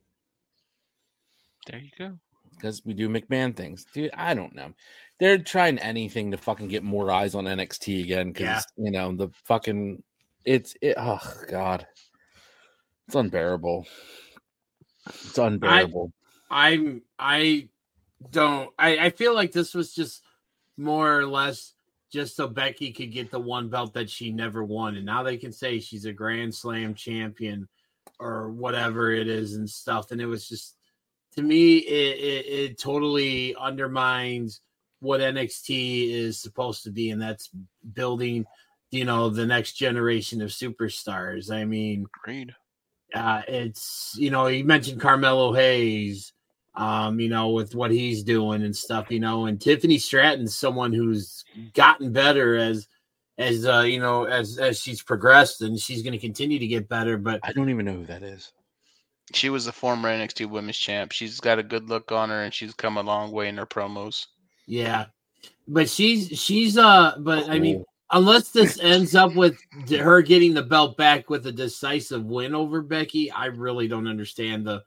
There you go. Because we do McMahon things. Dude, I don't know. They're trying anything to fucking get more eyes on NXT again. Because, the fucking... oh, God. It's unbearable. It's unbearable. I feel like this was just more or less just so Becky could get the one belt that she never won. And now they can say she's a Grand Slam champion or whatever it is and stuff. And it was just, to me, it totally undermines what NXT is supposed to be. And that's building, the next generation of superstars. I mean, agreed. It's, you mentioned Carmelo Hayes, with what he's doing and stuff, and Tiffany Stratton's someone who's gotten better as she's progressed, and she's going to continue to get better. But I don't even know who that is. She was the former NXT Women's Champ. She's got a good look on her, and she's come a long way in her promos. Yeah, but but I mean, unless this ends up with her getting the belt back with a decisive win over Becky, I really don't understand the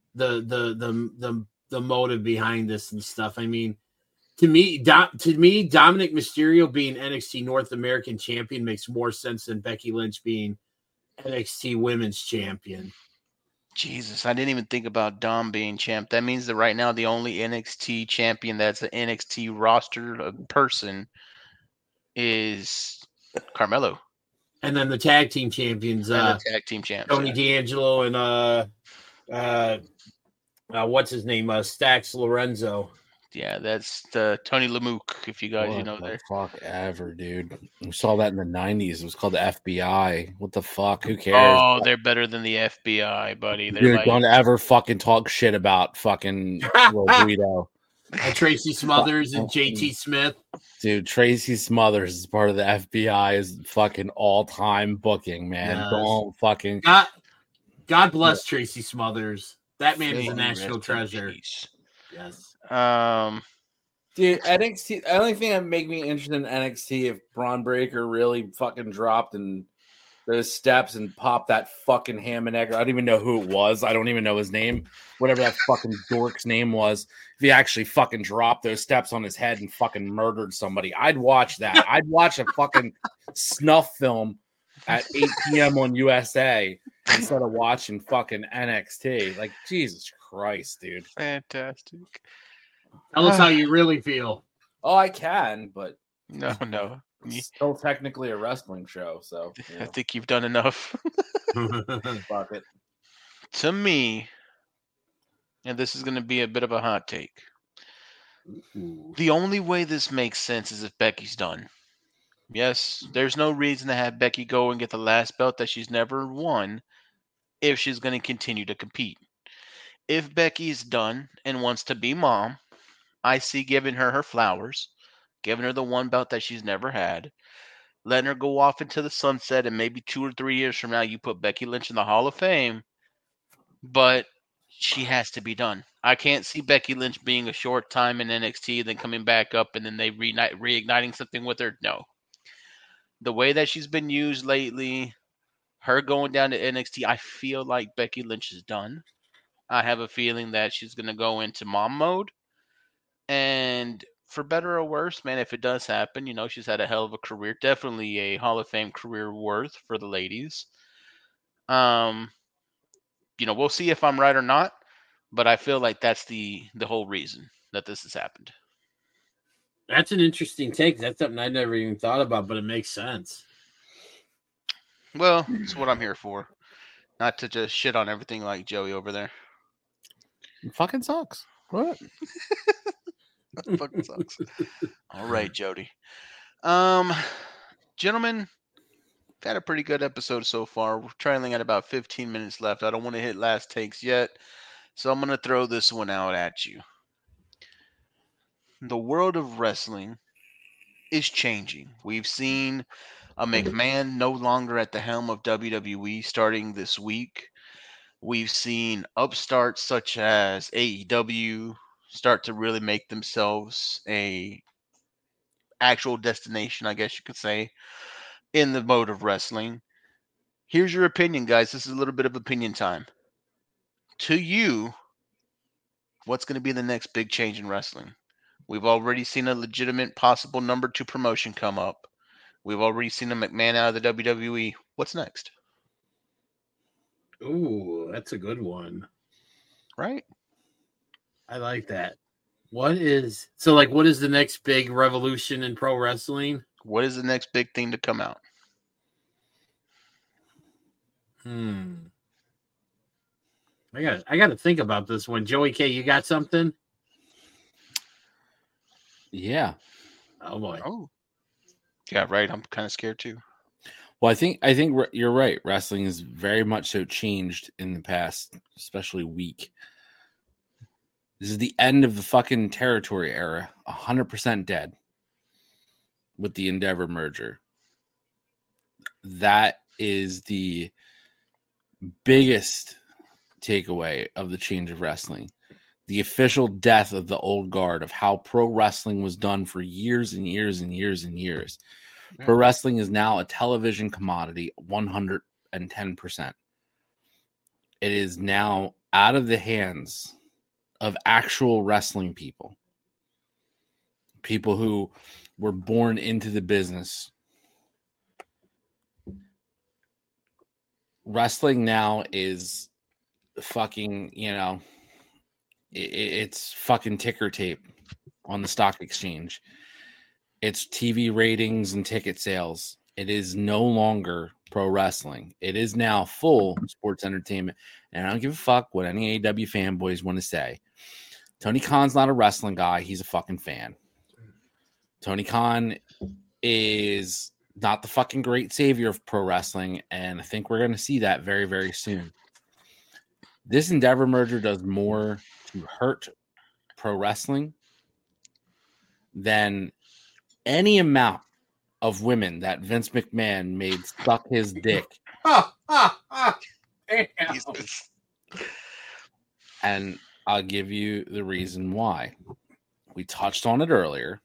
motive behind this and stuff. I mean, to me, Dominic Mysterio being NXT North American champion makes more sense than Becky Lynch being NXT Women's Champion. Jesus, I didn't even think about Dom being champ. That means that right now the only NXT champion that's an NXT roster person is Carmelo. And then the tag team champions, Tony D'Angelo and what's his name? Stax Lorenzo. Yeah, that's Tony Lamouk, if you guys there. Fuck ever, dude. We saw that in the 90s. It was called the FBI. What the fuck? Who cares? Oh, they're better than the FBI, buddy. Dude, don't ever fucking talk shit about fucking Will Guido. And Tracy Smothers and JT Smith. Dude, Tracy Smothers is part of the FBI's fucking all-time booking, man. Yes. Don't fucking... God bless Tracy Smothers. That man is a national treasure. Yes. Dude, NXT, the only thing that make me interested in NXT if Bron Breakker really fucking dropped and those steps and popped that fucking ham and egg. I don't even know who it was. I don't even know his name. Whatever that fucking dork's name was. If he actually fucking dropped those steps on his head and fucking murdered somebody, I'd watch that. I'd watch a fucking snuff film at 8 p.m. on USA instead of watching fucking NXT. Like, Jesus Christ, dude. Fantastic. Tell us how you really feel. Oh, I can, but No. it's still technically a wrestling show, so I think you've done enough. fuck it. To me, and this is going to be a bit of a hot take, the only way this makes sense is if Becky's done. Yes, there's no reason to have Becky go and get the last belt that she's never won if she's going to continue to compete. If Becky's done and wants to be mom, I see giving her flowers, giving her the one belt that she's never had, letting her go off into the sunset, and maybe 2 or 3 years from now you put Becky Lynch in the Hall of Fame, but she has to be done. I can't see Becky Lynch being a short time in NXT, then coming back up, and then they reigniting something with her. No. The way that she's been used lately, her going down to NXT, I feel like Becky Lynch is done. I have a feeling that she's going to go into mom mode. And for better or worse, man, if it does happen, she's had a hell of a career. Definitely a Hall of Fame career worth for the ladies. We'll see if I'm right or not. But I feel like that's the whole reason that this has happened. That's an interesting take. That's something I never even thought about, but it makes sense. Well, it's what I'm here for. Not to just shit on everything like Joey over there. It fucking sucks. What? That fucking sucks. All right, Jody. Gentlemen, we've had a pretty good episode so far. We're trailing at about 15 minutes left. I don't want to hit last takes yet, so I'm going to throw this one out at you. The world of wrestling is changing. We've seen a McMahon no longer at the helm of WWE starting this week. We've seen upstarts such as AEW start to really make themselves a actual destination, I guess you could say, in the mode of wrestling. Here's your opinion, guys. This is a little bit of opinion time. To you, what's going to be the next big change in wrestling? We've already seen a legitimate possible number 2 promotion come up. We've already seen a McMahon out of the WWE. What's next? Ooh, that's a good one. Right? I like that. What is the next big revolution in pro wrestling? What is the next big thing to come out? I got to think about this one. Joey K, you got something? Yeah. Oh boy. Oh. Yeah, right. I'm kind of scared too. Well, I think you're right. Wrestling is very much so changed in the past, especially week. This is the end of the fucking territory era. 100% dead with the Endeavor merger. That is the biggest takeaway of the change of wrestling. The official death of the old guard of how pro wrestling was done for years and years and years and years. Pro wrestling is now a television commodity, 110%. It is now out of the hands of actual wrestling people. People who were born into the business. Wrestling now is fucking, it's fucking ticker tape on the stock exchange. It's TV ratings and ticket sales. It is no longer pro wrestling. It is now full sports entertainment. And I don't give a fuck what any AEW fanboys want to say. Tony Khan's not a wrestling guy. He's a fucking fan. Tony Khan is not the fucking great savior of pro wrestling. And I think we're going to see that very, very soon. This Endeavor merger does more to hurt pro wrestling than any amount of women that Vince McMahon made suck his dick. And I'll give you the reason why. We touched on it earlier.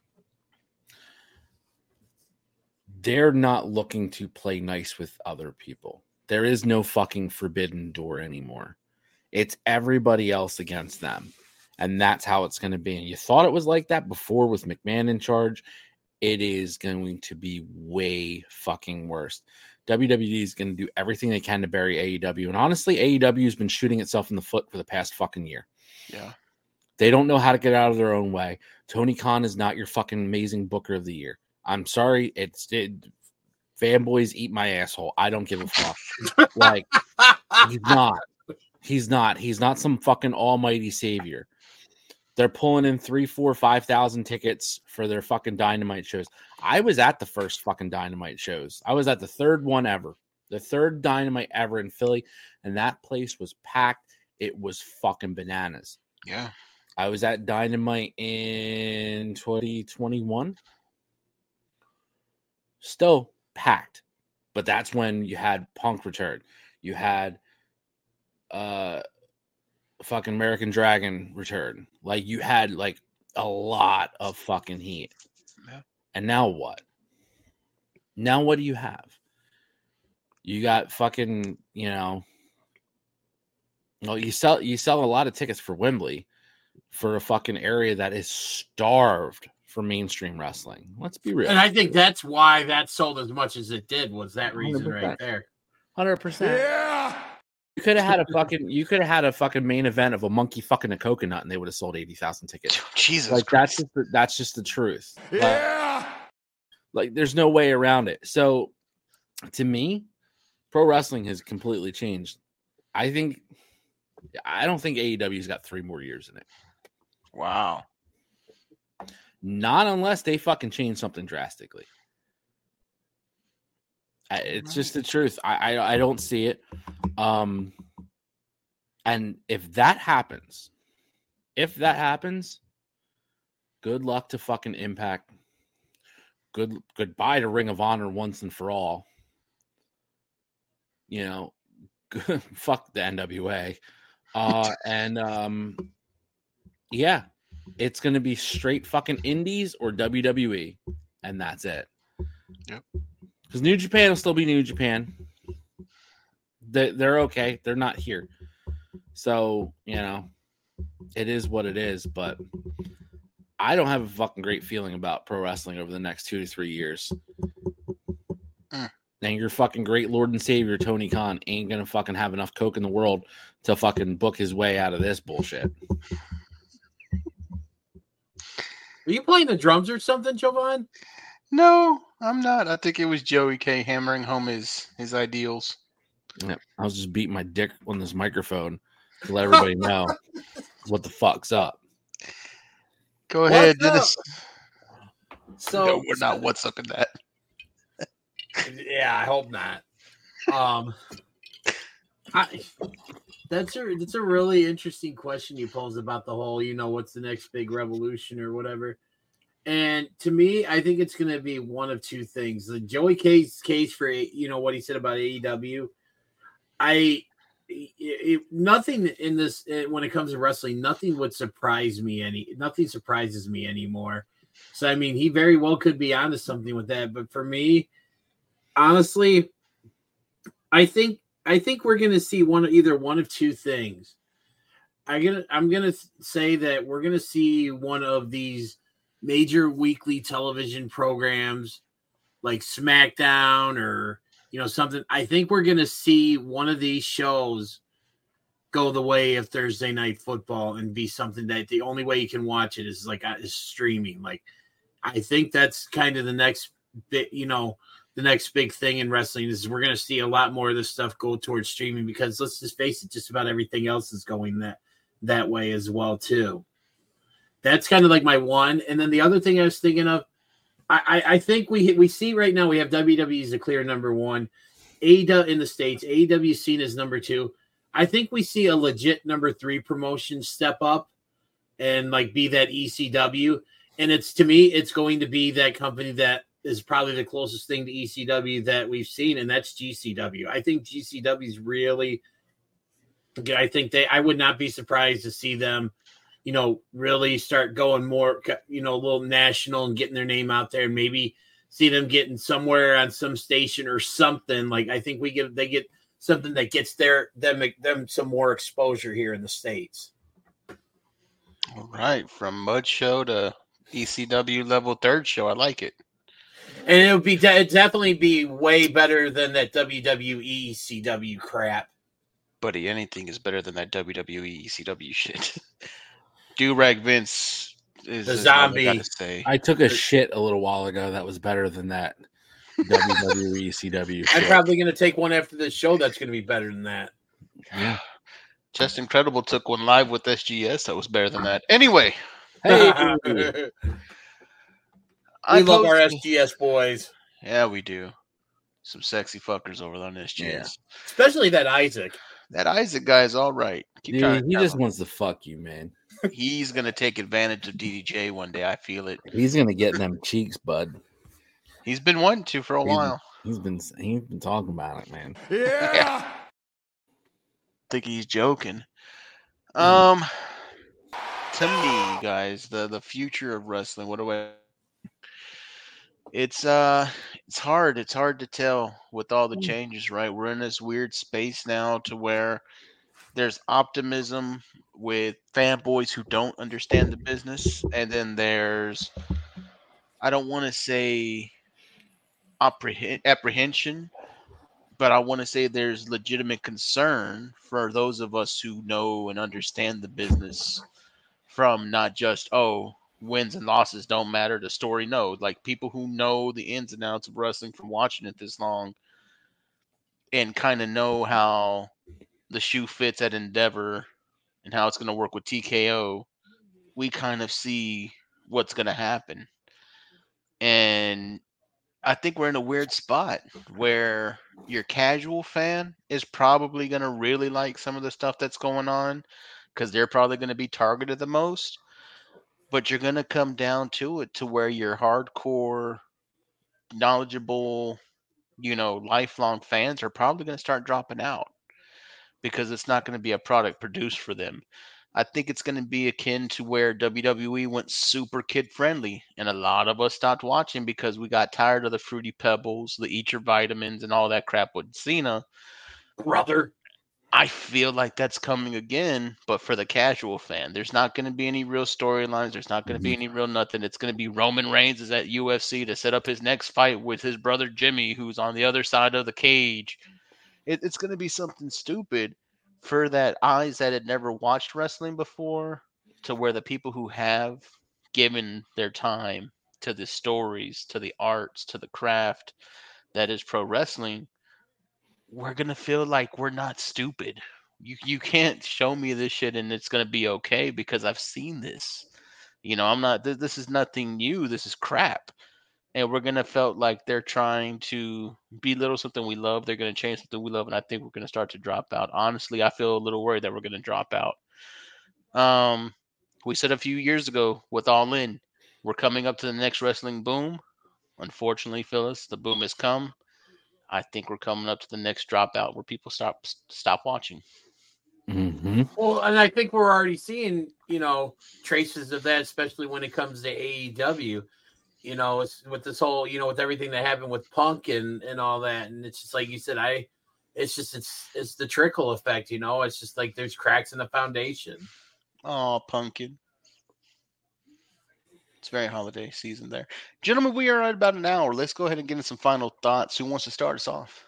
They're not looking to play nice with other people. There is no fucking forbidden door anymore. It's everybody else against them. And that's how it's going to be. And you thought it was like that before with McMahon in charge. it is going to be way fucking worse. WWE is going to do everything they can to bury AEW. And honestly, AEW has been shooting itself in the foot for the past fucking year. Yeah. They don't know how to get out of their own way. Tony Khan is not your fucking amazing booker of the year. I'm sorry. Fanboys eat my asshole. I don't give a fuck. Like, he's not. He's not some fucking almighty savior. They're pulling in 3,000, 4,000, 5,000 tickets for their fucking Dynamite shows. I was at the first fucking Dynamite shows. I was at the third one ever. The third Dynamite ever in Philly. And that place was packed. It was fucking bananas. Yeah. I was at Dynamite in 2021. Still packed. But that's when you had Punk return. You had fucking American Dragon return. Like, you had like a lot of fucking heat. Yeah. And now what? Now what do you have? You got fucking, well, you sell a lot of tickets for Wembley for a fucking area that is starved for mainstream wrestling. Let's be real. And I think that's why that sold as much as it did, was that reason 100%. right there. 100%. Yeah. You could have had a fucking main event of a monkey fucking a coconut and they would have sold 80,000 tickets. Jesus Like, Christ. that's just the truth. Yeah. Like, there's no way around it. So to me, pro wrestling has completely changed. I don't think AEW's got 3 more years in it. Wow. Not unless they fucking change something drastically. It's just the truth. I don't see it. And if that happens, good luck to fucking Impact. Goodbye to Ring of Honor once and for all. Fuck the NWA. Yeah, it's going to be straight fucking indies or WWE, and that's it. Yep. Because New Japan will still be New Japan. They're okay. They're not here. So, it is what it is, but I don't have a fucking great feeling about pro wrestling over the next 2 to 3 years. And your fucking great Lord and Savior, Tony Khan, ain't going to fucking have enough coke in the world to fucking book his way out of this bullshit. Are you playing the drums or something, Jovan? No, I'm not. I think it was Joey K hammering home his ideals. Yeah, I was just beating my dick on this microphone to let everybody know what the fuck's up. Go ahead, What's Dennis. So No, we're not what's up in that. Yeah, I hope not. That's a really interesting question you posed about the whole, what's the next big revolution or whatever. And to me, I think it's going to be one of two things. The Joey K's case for, what he said about AEW. Nothing in this, when it comes to wrestling, nothing surprises me anymore. So, I mean, he very well could be onto something with that. But for me, honestly, I think we're going to see either one of two things. I'm gonna say that we're going to see one of these major weekly television programs like SmackDown or something. I think we're going to see one of these shows go the way of Thursday Night Football and be something that the only way you can watch it is is streaming. Like, I think that's kind of the next bit, the next big thing in wrestling is we're going to see a lot more of this stuff go towards streaming, because let's just face it, just about everything else is going that way as well too. That's kind of like my one. And then the other thing I was thinking of, I think we see right now we have WWE as a clear number one, AEW in the States, AEW seen as number two. I think we see a legit number 3 promotion step up and be that ECW. And to me, it's going to be that company that is probably the closest thing to ECW that we've seen, and that's GCW. I think GCW is really, I would not be surprised to see them, really start going more, a little national and getting their name out there, and maybe see them getting somewhere on some station or something. I think they get something that gets them some more exposure here in the States. All right, from Mud Show to ECW level 3rd show. I like it. And it would be definitely be way better than that WWE ECW crap. Buddy, anything is better than that WWE ECW shit. Do-Rag Vince is The zombie. all I gotta say. I took a shit a little while ago that was better than that WWE ECW I'm shit. probably going to take one after this show that's going to be better than that. Yeah. Just Incredible took one live with SGS that was better than that. Anyway, Hey, We love our SGS boys. Yeah, we do. Some sexy fuckers over on SGS. Yeah. Especially that Isaac. That Isaac guy is all right. Keep trying dude, to he tell just him. wants to fuck you, man. He's gonna take advantage of DDJ one day. I feel it. He's gonna get in them cheeks, bud. He's been wanting to for a while. He's been talking about it, man. Yeah. Think he's joking. To me, guys, the future of wrestling. What do I? It's hard. It's hard to tell with all the changes, right? We're in this weird space now to where there's optimism with fanboys who don't understand the business, and then there's, I don't want to say apprehension, but I want to say there's legitimate concern for those of us who know and understand the business, from not just, wins and losses don't matter, the story, no, like people who know the ins and outs of wrestling from watching it this long and kind of know how the shoe fits at Endeavor and how it's going to work with TKO. We kind of see what's going to happen. And I think we're in a weird spot where your casual fan is probably going to really like some of the stuff that's going on because they're probably going to be targeted the most. But you're going to come down to it to where your hardcore, knowledgeable, lifelong fans are probably going to start dropping out because it's not going to be a product produced for them. I think it's going to be akin to where WWE went super kid-friendly, and a lot of us stopped watching because we got tired of the Fruity Pebbles, the Eat Your Vitamins, and all that crap with Cena. Brother. I feel like that's coming again, but for the casual fan. There's not going to be any real storylines. There's not going to be any real nothing. It's going to be Roman Reigns is at UFC to set up his next fight with his brother Jimmy, who's on the other side of the cage. It's going to be something stupid for that eyes that had never watched wrestling before, to where the people who have given their time to the stories, to the arts, to the craft that is pro wrestling, we're going to feel like we're not stupid. You can't show me this shit and it's going to be okay because I've seen this. I'm not, this is nothing new. This is crap. And we're going to felt like they're trying to belittle something we love. They're going to change something we love. And I think we're going to start to drop out. Honestly, I feel a little worried that we're going to drop out. We said a few years ago with All In, we're coming up to the next wrestling boom. Unfortunately, Phyllis, the boom has come. I think we're coming up to the next dropout where people stop watching. Mm-hmm. Well, and I think we're already seeing, traces of that, especially when it comes to AEW. It's with this whole, with everything that happened with Punk and all that. And it's just like you said, it's the trickle effect, it's just like there's cracks in the foundation. Oh, Pumpkin. It's very holiday season there. Gentlemen, we are at about an hour. Let's go ahead and get into some final thoughts. Who wants to start us off?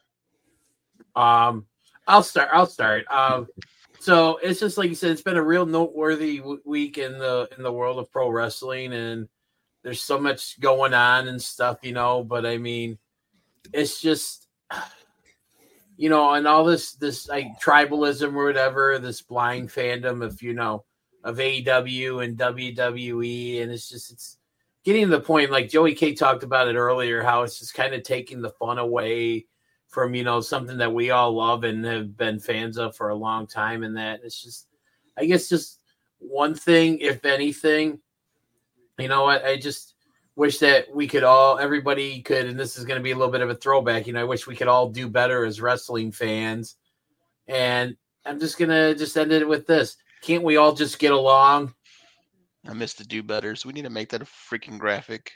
I'll start. So it's just like you said, it's been a real noteworthy week in the world of pro wrestling, and there's so much going on and stuff, but I mean, it's just, and all this like tribalism or whatever, this blind fandom of AEW and WWE, and it's getting to the point, like Joey K talked about it earlier, how it's just kind of taking the fun away from something that we all love and have been fans of for a long time, and that it's just, I guess, just one thing, if anything, I just wish that everybody could, and this is going to be a little bit of a throwback, I wish we could all do better as wrestling fans, and I'm just gonna end it with this. Can't we all just get along? I miss the do-betters. We need to make that a freaking graphic.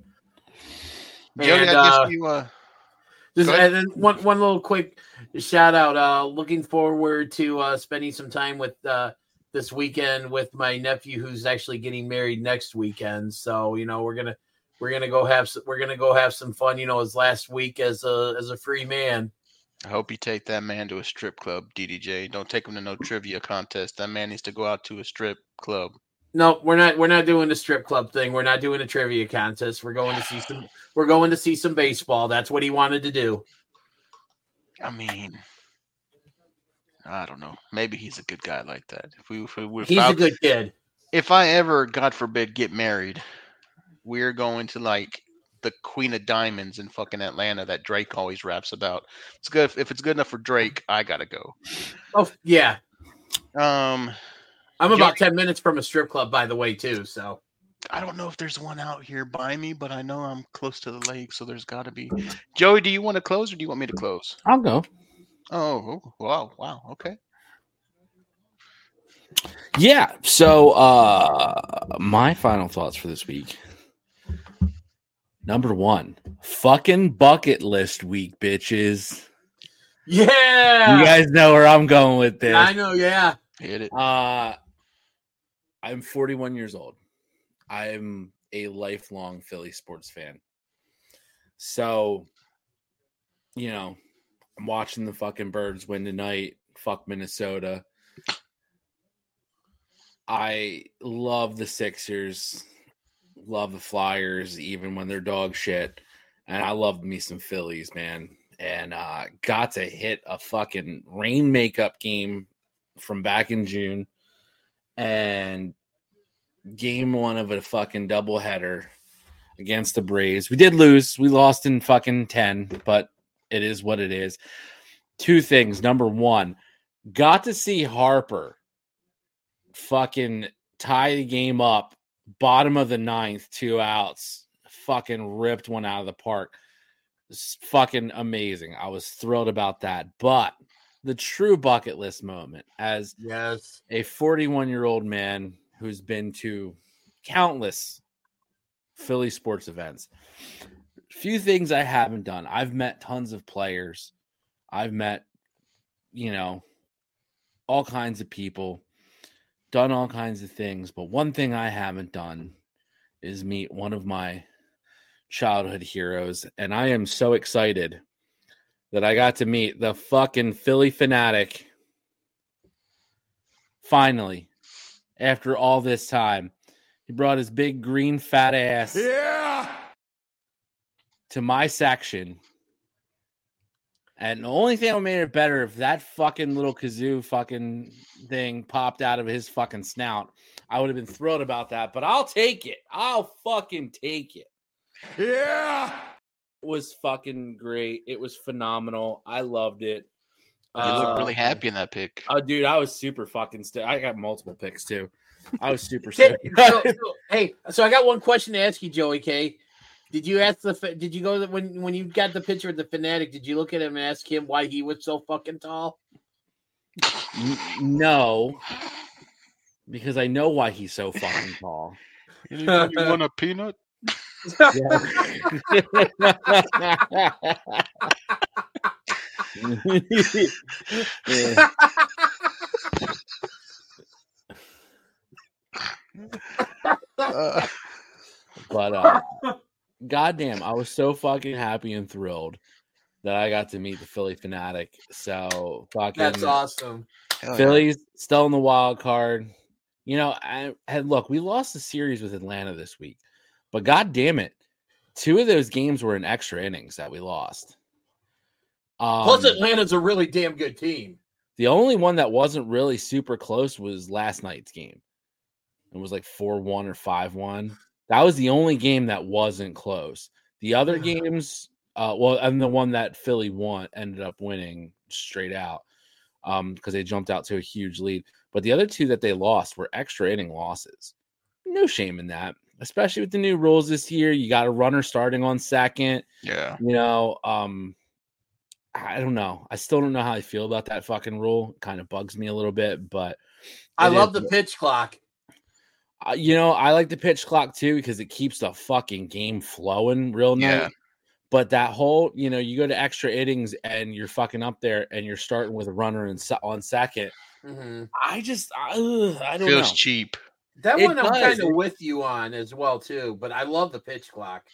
Jody, I guess you... and then one little quick shout out. Looking forward to spending some time with this weekend with my nephew, who's actually getting married next weekend. So we're we're gonna go have some fun. His last week as a free man. I hope you take that man to a strip club, DDJ. Don't take him to no trivia contest. That man needs to go out to a strip club. No, we're not doing the strip club thing. We're not doing a trivia contest. We're going to see some baseball. That's what he wanted to do. I mean, I don't know. Maybe he's a good guy like that. He's a good kid. If I ever, God forbid, get married, we're going to like the Queen of Diamonds in fucking Atlanta that Drake always raps about. It's good. If it's good enough for Drake, I gotta go. Oh yeah. I'm about Joey, 10 minutes from a strip club, by the way, too. So I don't know if there's one out here by me, but I know I'm close to the lake, so there's got to be. Joey, do you want to close or do you want me to close? I'll go. Oh, wow, okay. Yeah. So, my final thoughts for this week. Number 1, fucking bucket list week, bitches. yeah, You guys know where I'm going with this. I know. Yeah, Hit it. I'm 41 years old. I'm a lifelong Philly sports fan. So, I'm watching the fucking Birds win tonight. Fuck Minnesota. I love the Sixers. Love the Flyers, even when they're dog shit. And I love me some Phillies, man. And got to hit a fucking rain makeup game from back in June. And game 1 of a fucking doubleheader against the Braves. We did lose. We lost in fucking 10, but it is what it is. 2 things. Number 1, got to see Harper fucking tie the game up. Bottom of the 9th, 2 outs. Fucking ripped one out of the park. It's fucking amazing. I was thrilled about that. But the true bucket list moment, as a 41-year-old man who's been to countless Philly sports events, few things I haven't done. I've met tons of players. I've met, all kinds of people, done all kinds of things. But one thing I haven't done is meet one of my childhood heroes. And I am so excited that I got to meet the fucking Philly fanatic. Finally, after all this time, he brought his big green fat ass to my section. And the only thing that made it better, if that fucking little kazoo fucking thing popped out of his fucking snout, I would have been thrilled about that. But I'll take it. I'll fucking take it. Yeah. It was fucking great. It was phenomenal. I loved it. You look really happy in that pic. Oh, dude, I was super fucking I got multiple picks too. I was super so, stoked. so I got one question to ask you, Joey K. Did you go when you got the picture of the fanatic? Did you look at him and ask him why he was so fucking tall? No, because I know why he's so fucking tall. You want a peanut? Yeah. But goddamn, I was so fucking happy and thrilled that I got to meet the Philly fanatic. So fucking that's awesome. Philly's still in the wild card. Look, we lost the series with Atlanta this week, but god damn it, 2 of those games were in extra innings that we lost. Plus, Atlanta's a really damn good team. The only one that wasn't really super close was last night's game. It was like 4-1 or 5-1. That was the only game that wasn't close. The other games, and the one that Philly ended up winning straight out because they jumped out to a huge lead. But the other 2 that they lost were extra inning losses. No shame in that, especially with the new rules this year. You got a runner starting on second. Yeah. I don't know. I still don't know how I feel about that fucking rule. It kind of bugs me a little bit, but I love the pitch clock. I like the pitch clock too because it keeps the fucking game flowing real nice. Yeah. But that whole, you go to extra innings and you're fucking up there and you're starting with a runner on second. Mm-hmm. I don't know. Feels cheap. That It one I'm does. kind of with you on as well too, but I love the pitch clock.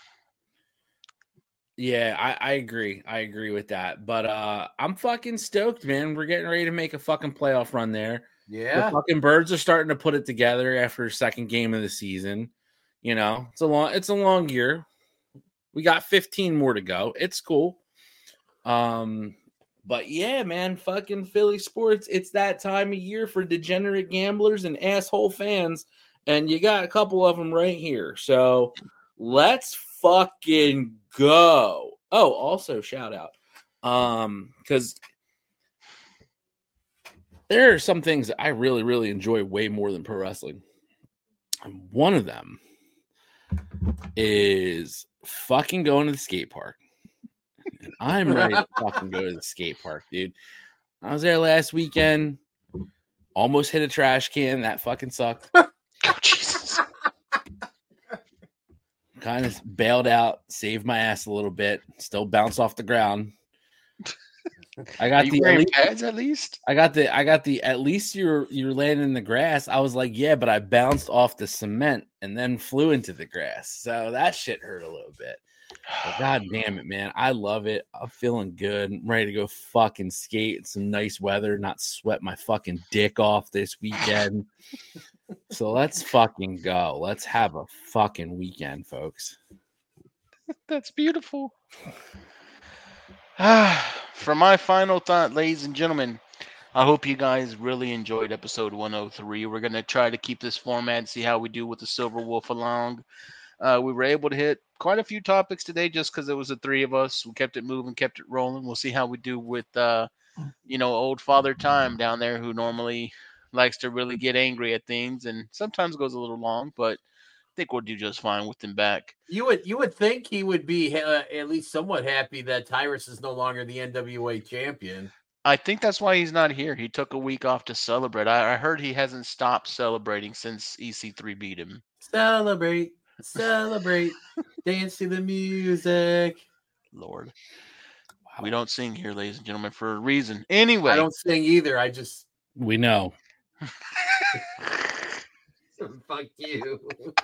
Yeah, I agree. I agree with that. But I'm fucking stoked, man. We're getting ready to make a fucking playoff run there. Yeah. The fucking Birds are starting to put it together after the second game of the season. You know, it's a long year. We got 15 more to go. It's cool. But yeah, man, fucking Philly sports. It's that time of year for degenerate gamblers and asshole fans, and you got a couple of them right here. So let's fucking go. Oh, also shout out, because there are some things that I really, really enjoy way more than pro wrestling. And one of them is fucking going to the skate park. And I'm ready to fucking go to the skate park, dude. I was there last weekend. Almost hit a trash can. That fucking sucked. Oh, Jesus. Kind of bailed out, saved my ass a little bit. Still bounced off the ground. I got Are you the wearing elite, pads at least? I got the at least you're landing in the grass. I was like, yeah, but I bounced off the cement and then flew into the grass. So that shit hurt a little bit. But God damn it, man. I love it. I'm feeling good. I'm ready to go fucking skate in some nice weather, not sweat my fucking dick off this weekend. So let's fucking go. Let's have a fucking weekend, folks. That's beautiful. For my final thought, ladies and gentlemen, I hope you guys really enjoyed episode 103. We're going to try to keep this format and see how we do with the Silver Wolf along. We were able to hit quite a few topics today just because it was the three of us. We kept it moving, kept it rolling. We'll see how we do with, old Father Time down there who normally likes to really get angry at things and sometimes goes a little long, but I think we'll do just fine with him back. You would think he would be at least somewhat happy that Tyrus is no longer the NWA champion. I think that's why he's not here. He took a week off to celebrate. I heard he hasn't stopped celebrating since EC3 beat him. Celebrate, dance to the music. Lord. Wow. We don't sing here, ladies and gentlemen, for a reason. Anyway. I don't sing either. I just... We know. Fuck you.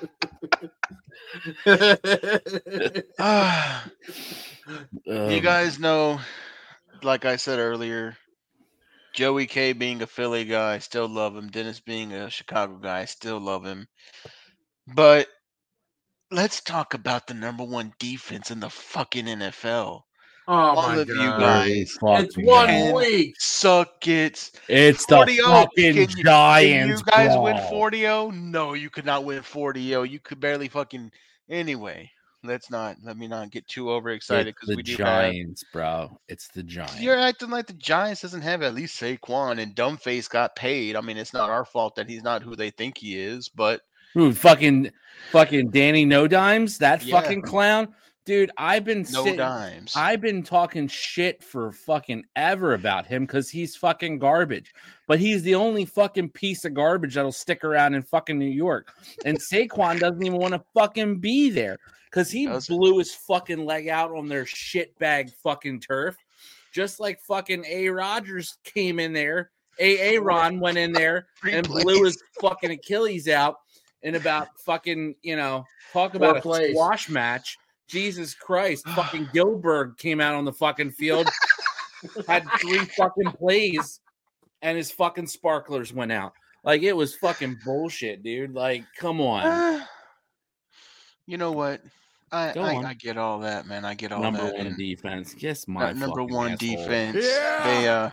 You guys know, like I said earlier, Joey K being a Philly guy, I still love him. Dennis being a Chicago guy, I still love him. But let's talk about the number one defense in the fucking NFL. Oh, all my of God. you guys. It's 1 week. Suck it. It's the fucking Giants. Can you guys ball. win 40-0? No, you could not win 40-0. You could barely fucking... Anyway, let me not get too overexcited because we do Giants, bro. It's the Giants. You're acting like the Giants doesn't have at least Saquon and Dumbface got paid. I mean, it's not our fault that he's not who they think he is, but... Ooh, fucking Danny No Dimes, that fucking clown. Dude, I've been talking shit for fucking ever about him because he's fucking garbage. But he's the only fucking piece of garbage that'll stick around in fucking New York. And Saquon doesn't even want to fucking be there because he blew his fucking leg out on their shitbag fucking turf. Just like fucking A. Rodgers came in there. Aaron went in there and blew his fucking Achilles out in about fucking, talk about a squash match. Jesus Christ, fucking Gilbert came out on the fucking field, had 3 fucking plays, and his fucking sparklers went out. Like, it was fucking bullshit, dude. Like, come on. You know what? I get all that, man. I get all number that. Number one defense. Guess my number one asshole. Defense. Yeah.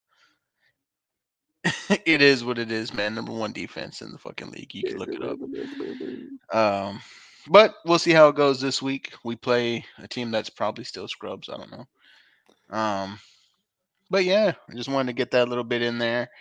It is what it is, man. Number one defense in the fucking league. You can look it up. But we'll see how it goes this week. We play a team that's probably still scrubs. I don't know. But yeah, I just wanted to get that little bit in there.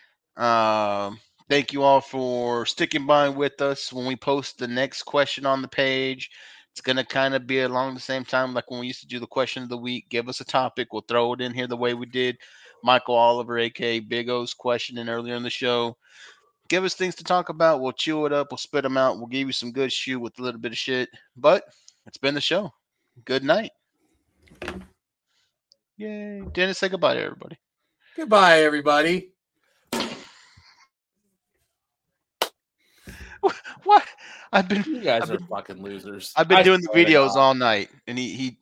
Thank you all for sticking by with us. When we post the next question on the page, it's going to kind of be along the same time like when we used to do the question of the week. Give us a topic. We'll throw it in here the way we did Michael Oliver, a.k.a. Big O's questioning earlier in the show. Give us things to talk about. We'll chew it up. We'll spit them out. We'll give you some good shoe with a little bit of shit. But it's been the show. Good night. Yay. Dennis, say goodbye to everybody. Goodbye, everybody. What? I've been You guys are fucking losers. I've been I doing the swear to videos God. all night, and he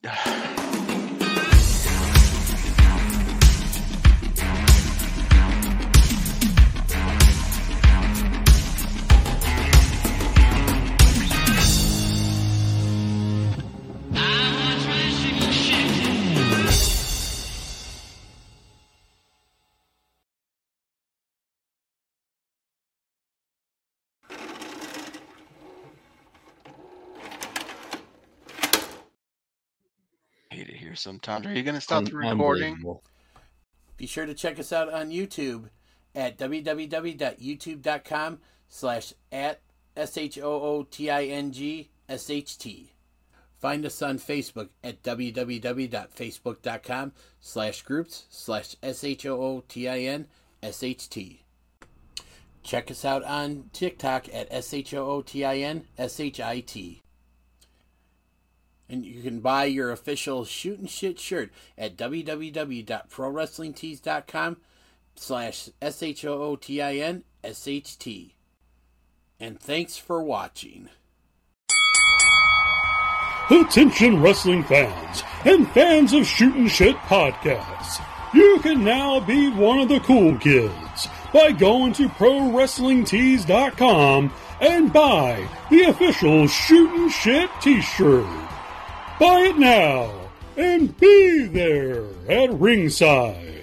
hate it here sometimes. Are you going to stop the recording? Unbelievable. Be sure to check us out on YouTube at www.youtube.com/@SHOOTINGSHT. Find us on Facebook at www.facebook.com/groups/SHOOTINSHT. Check us out on TikTok at SHOOTINSHIT. And you can buy your official Shootin' Shit shirt at www.prowrestlingtees.com/SHOOTINSHT. And thanks for watching. Attention wrestling fans and fans of Shootin' Shit podcasts. You can now be one of the cool kids by going to ProWrestlingTees.com and buy the official Shootin' Shit t-shirt. Buy it now and be there at ringside.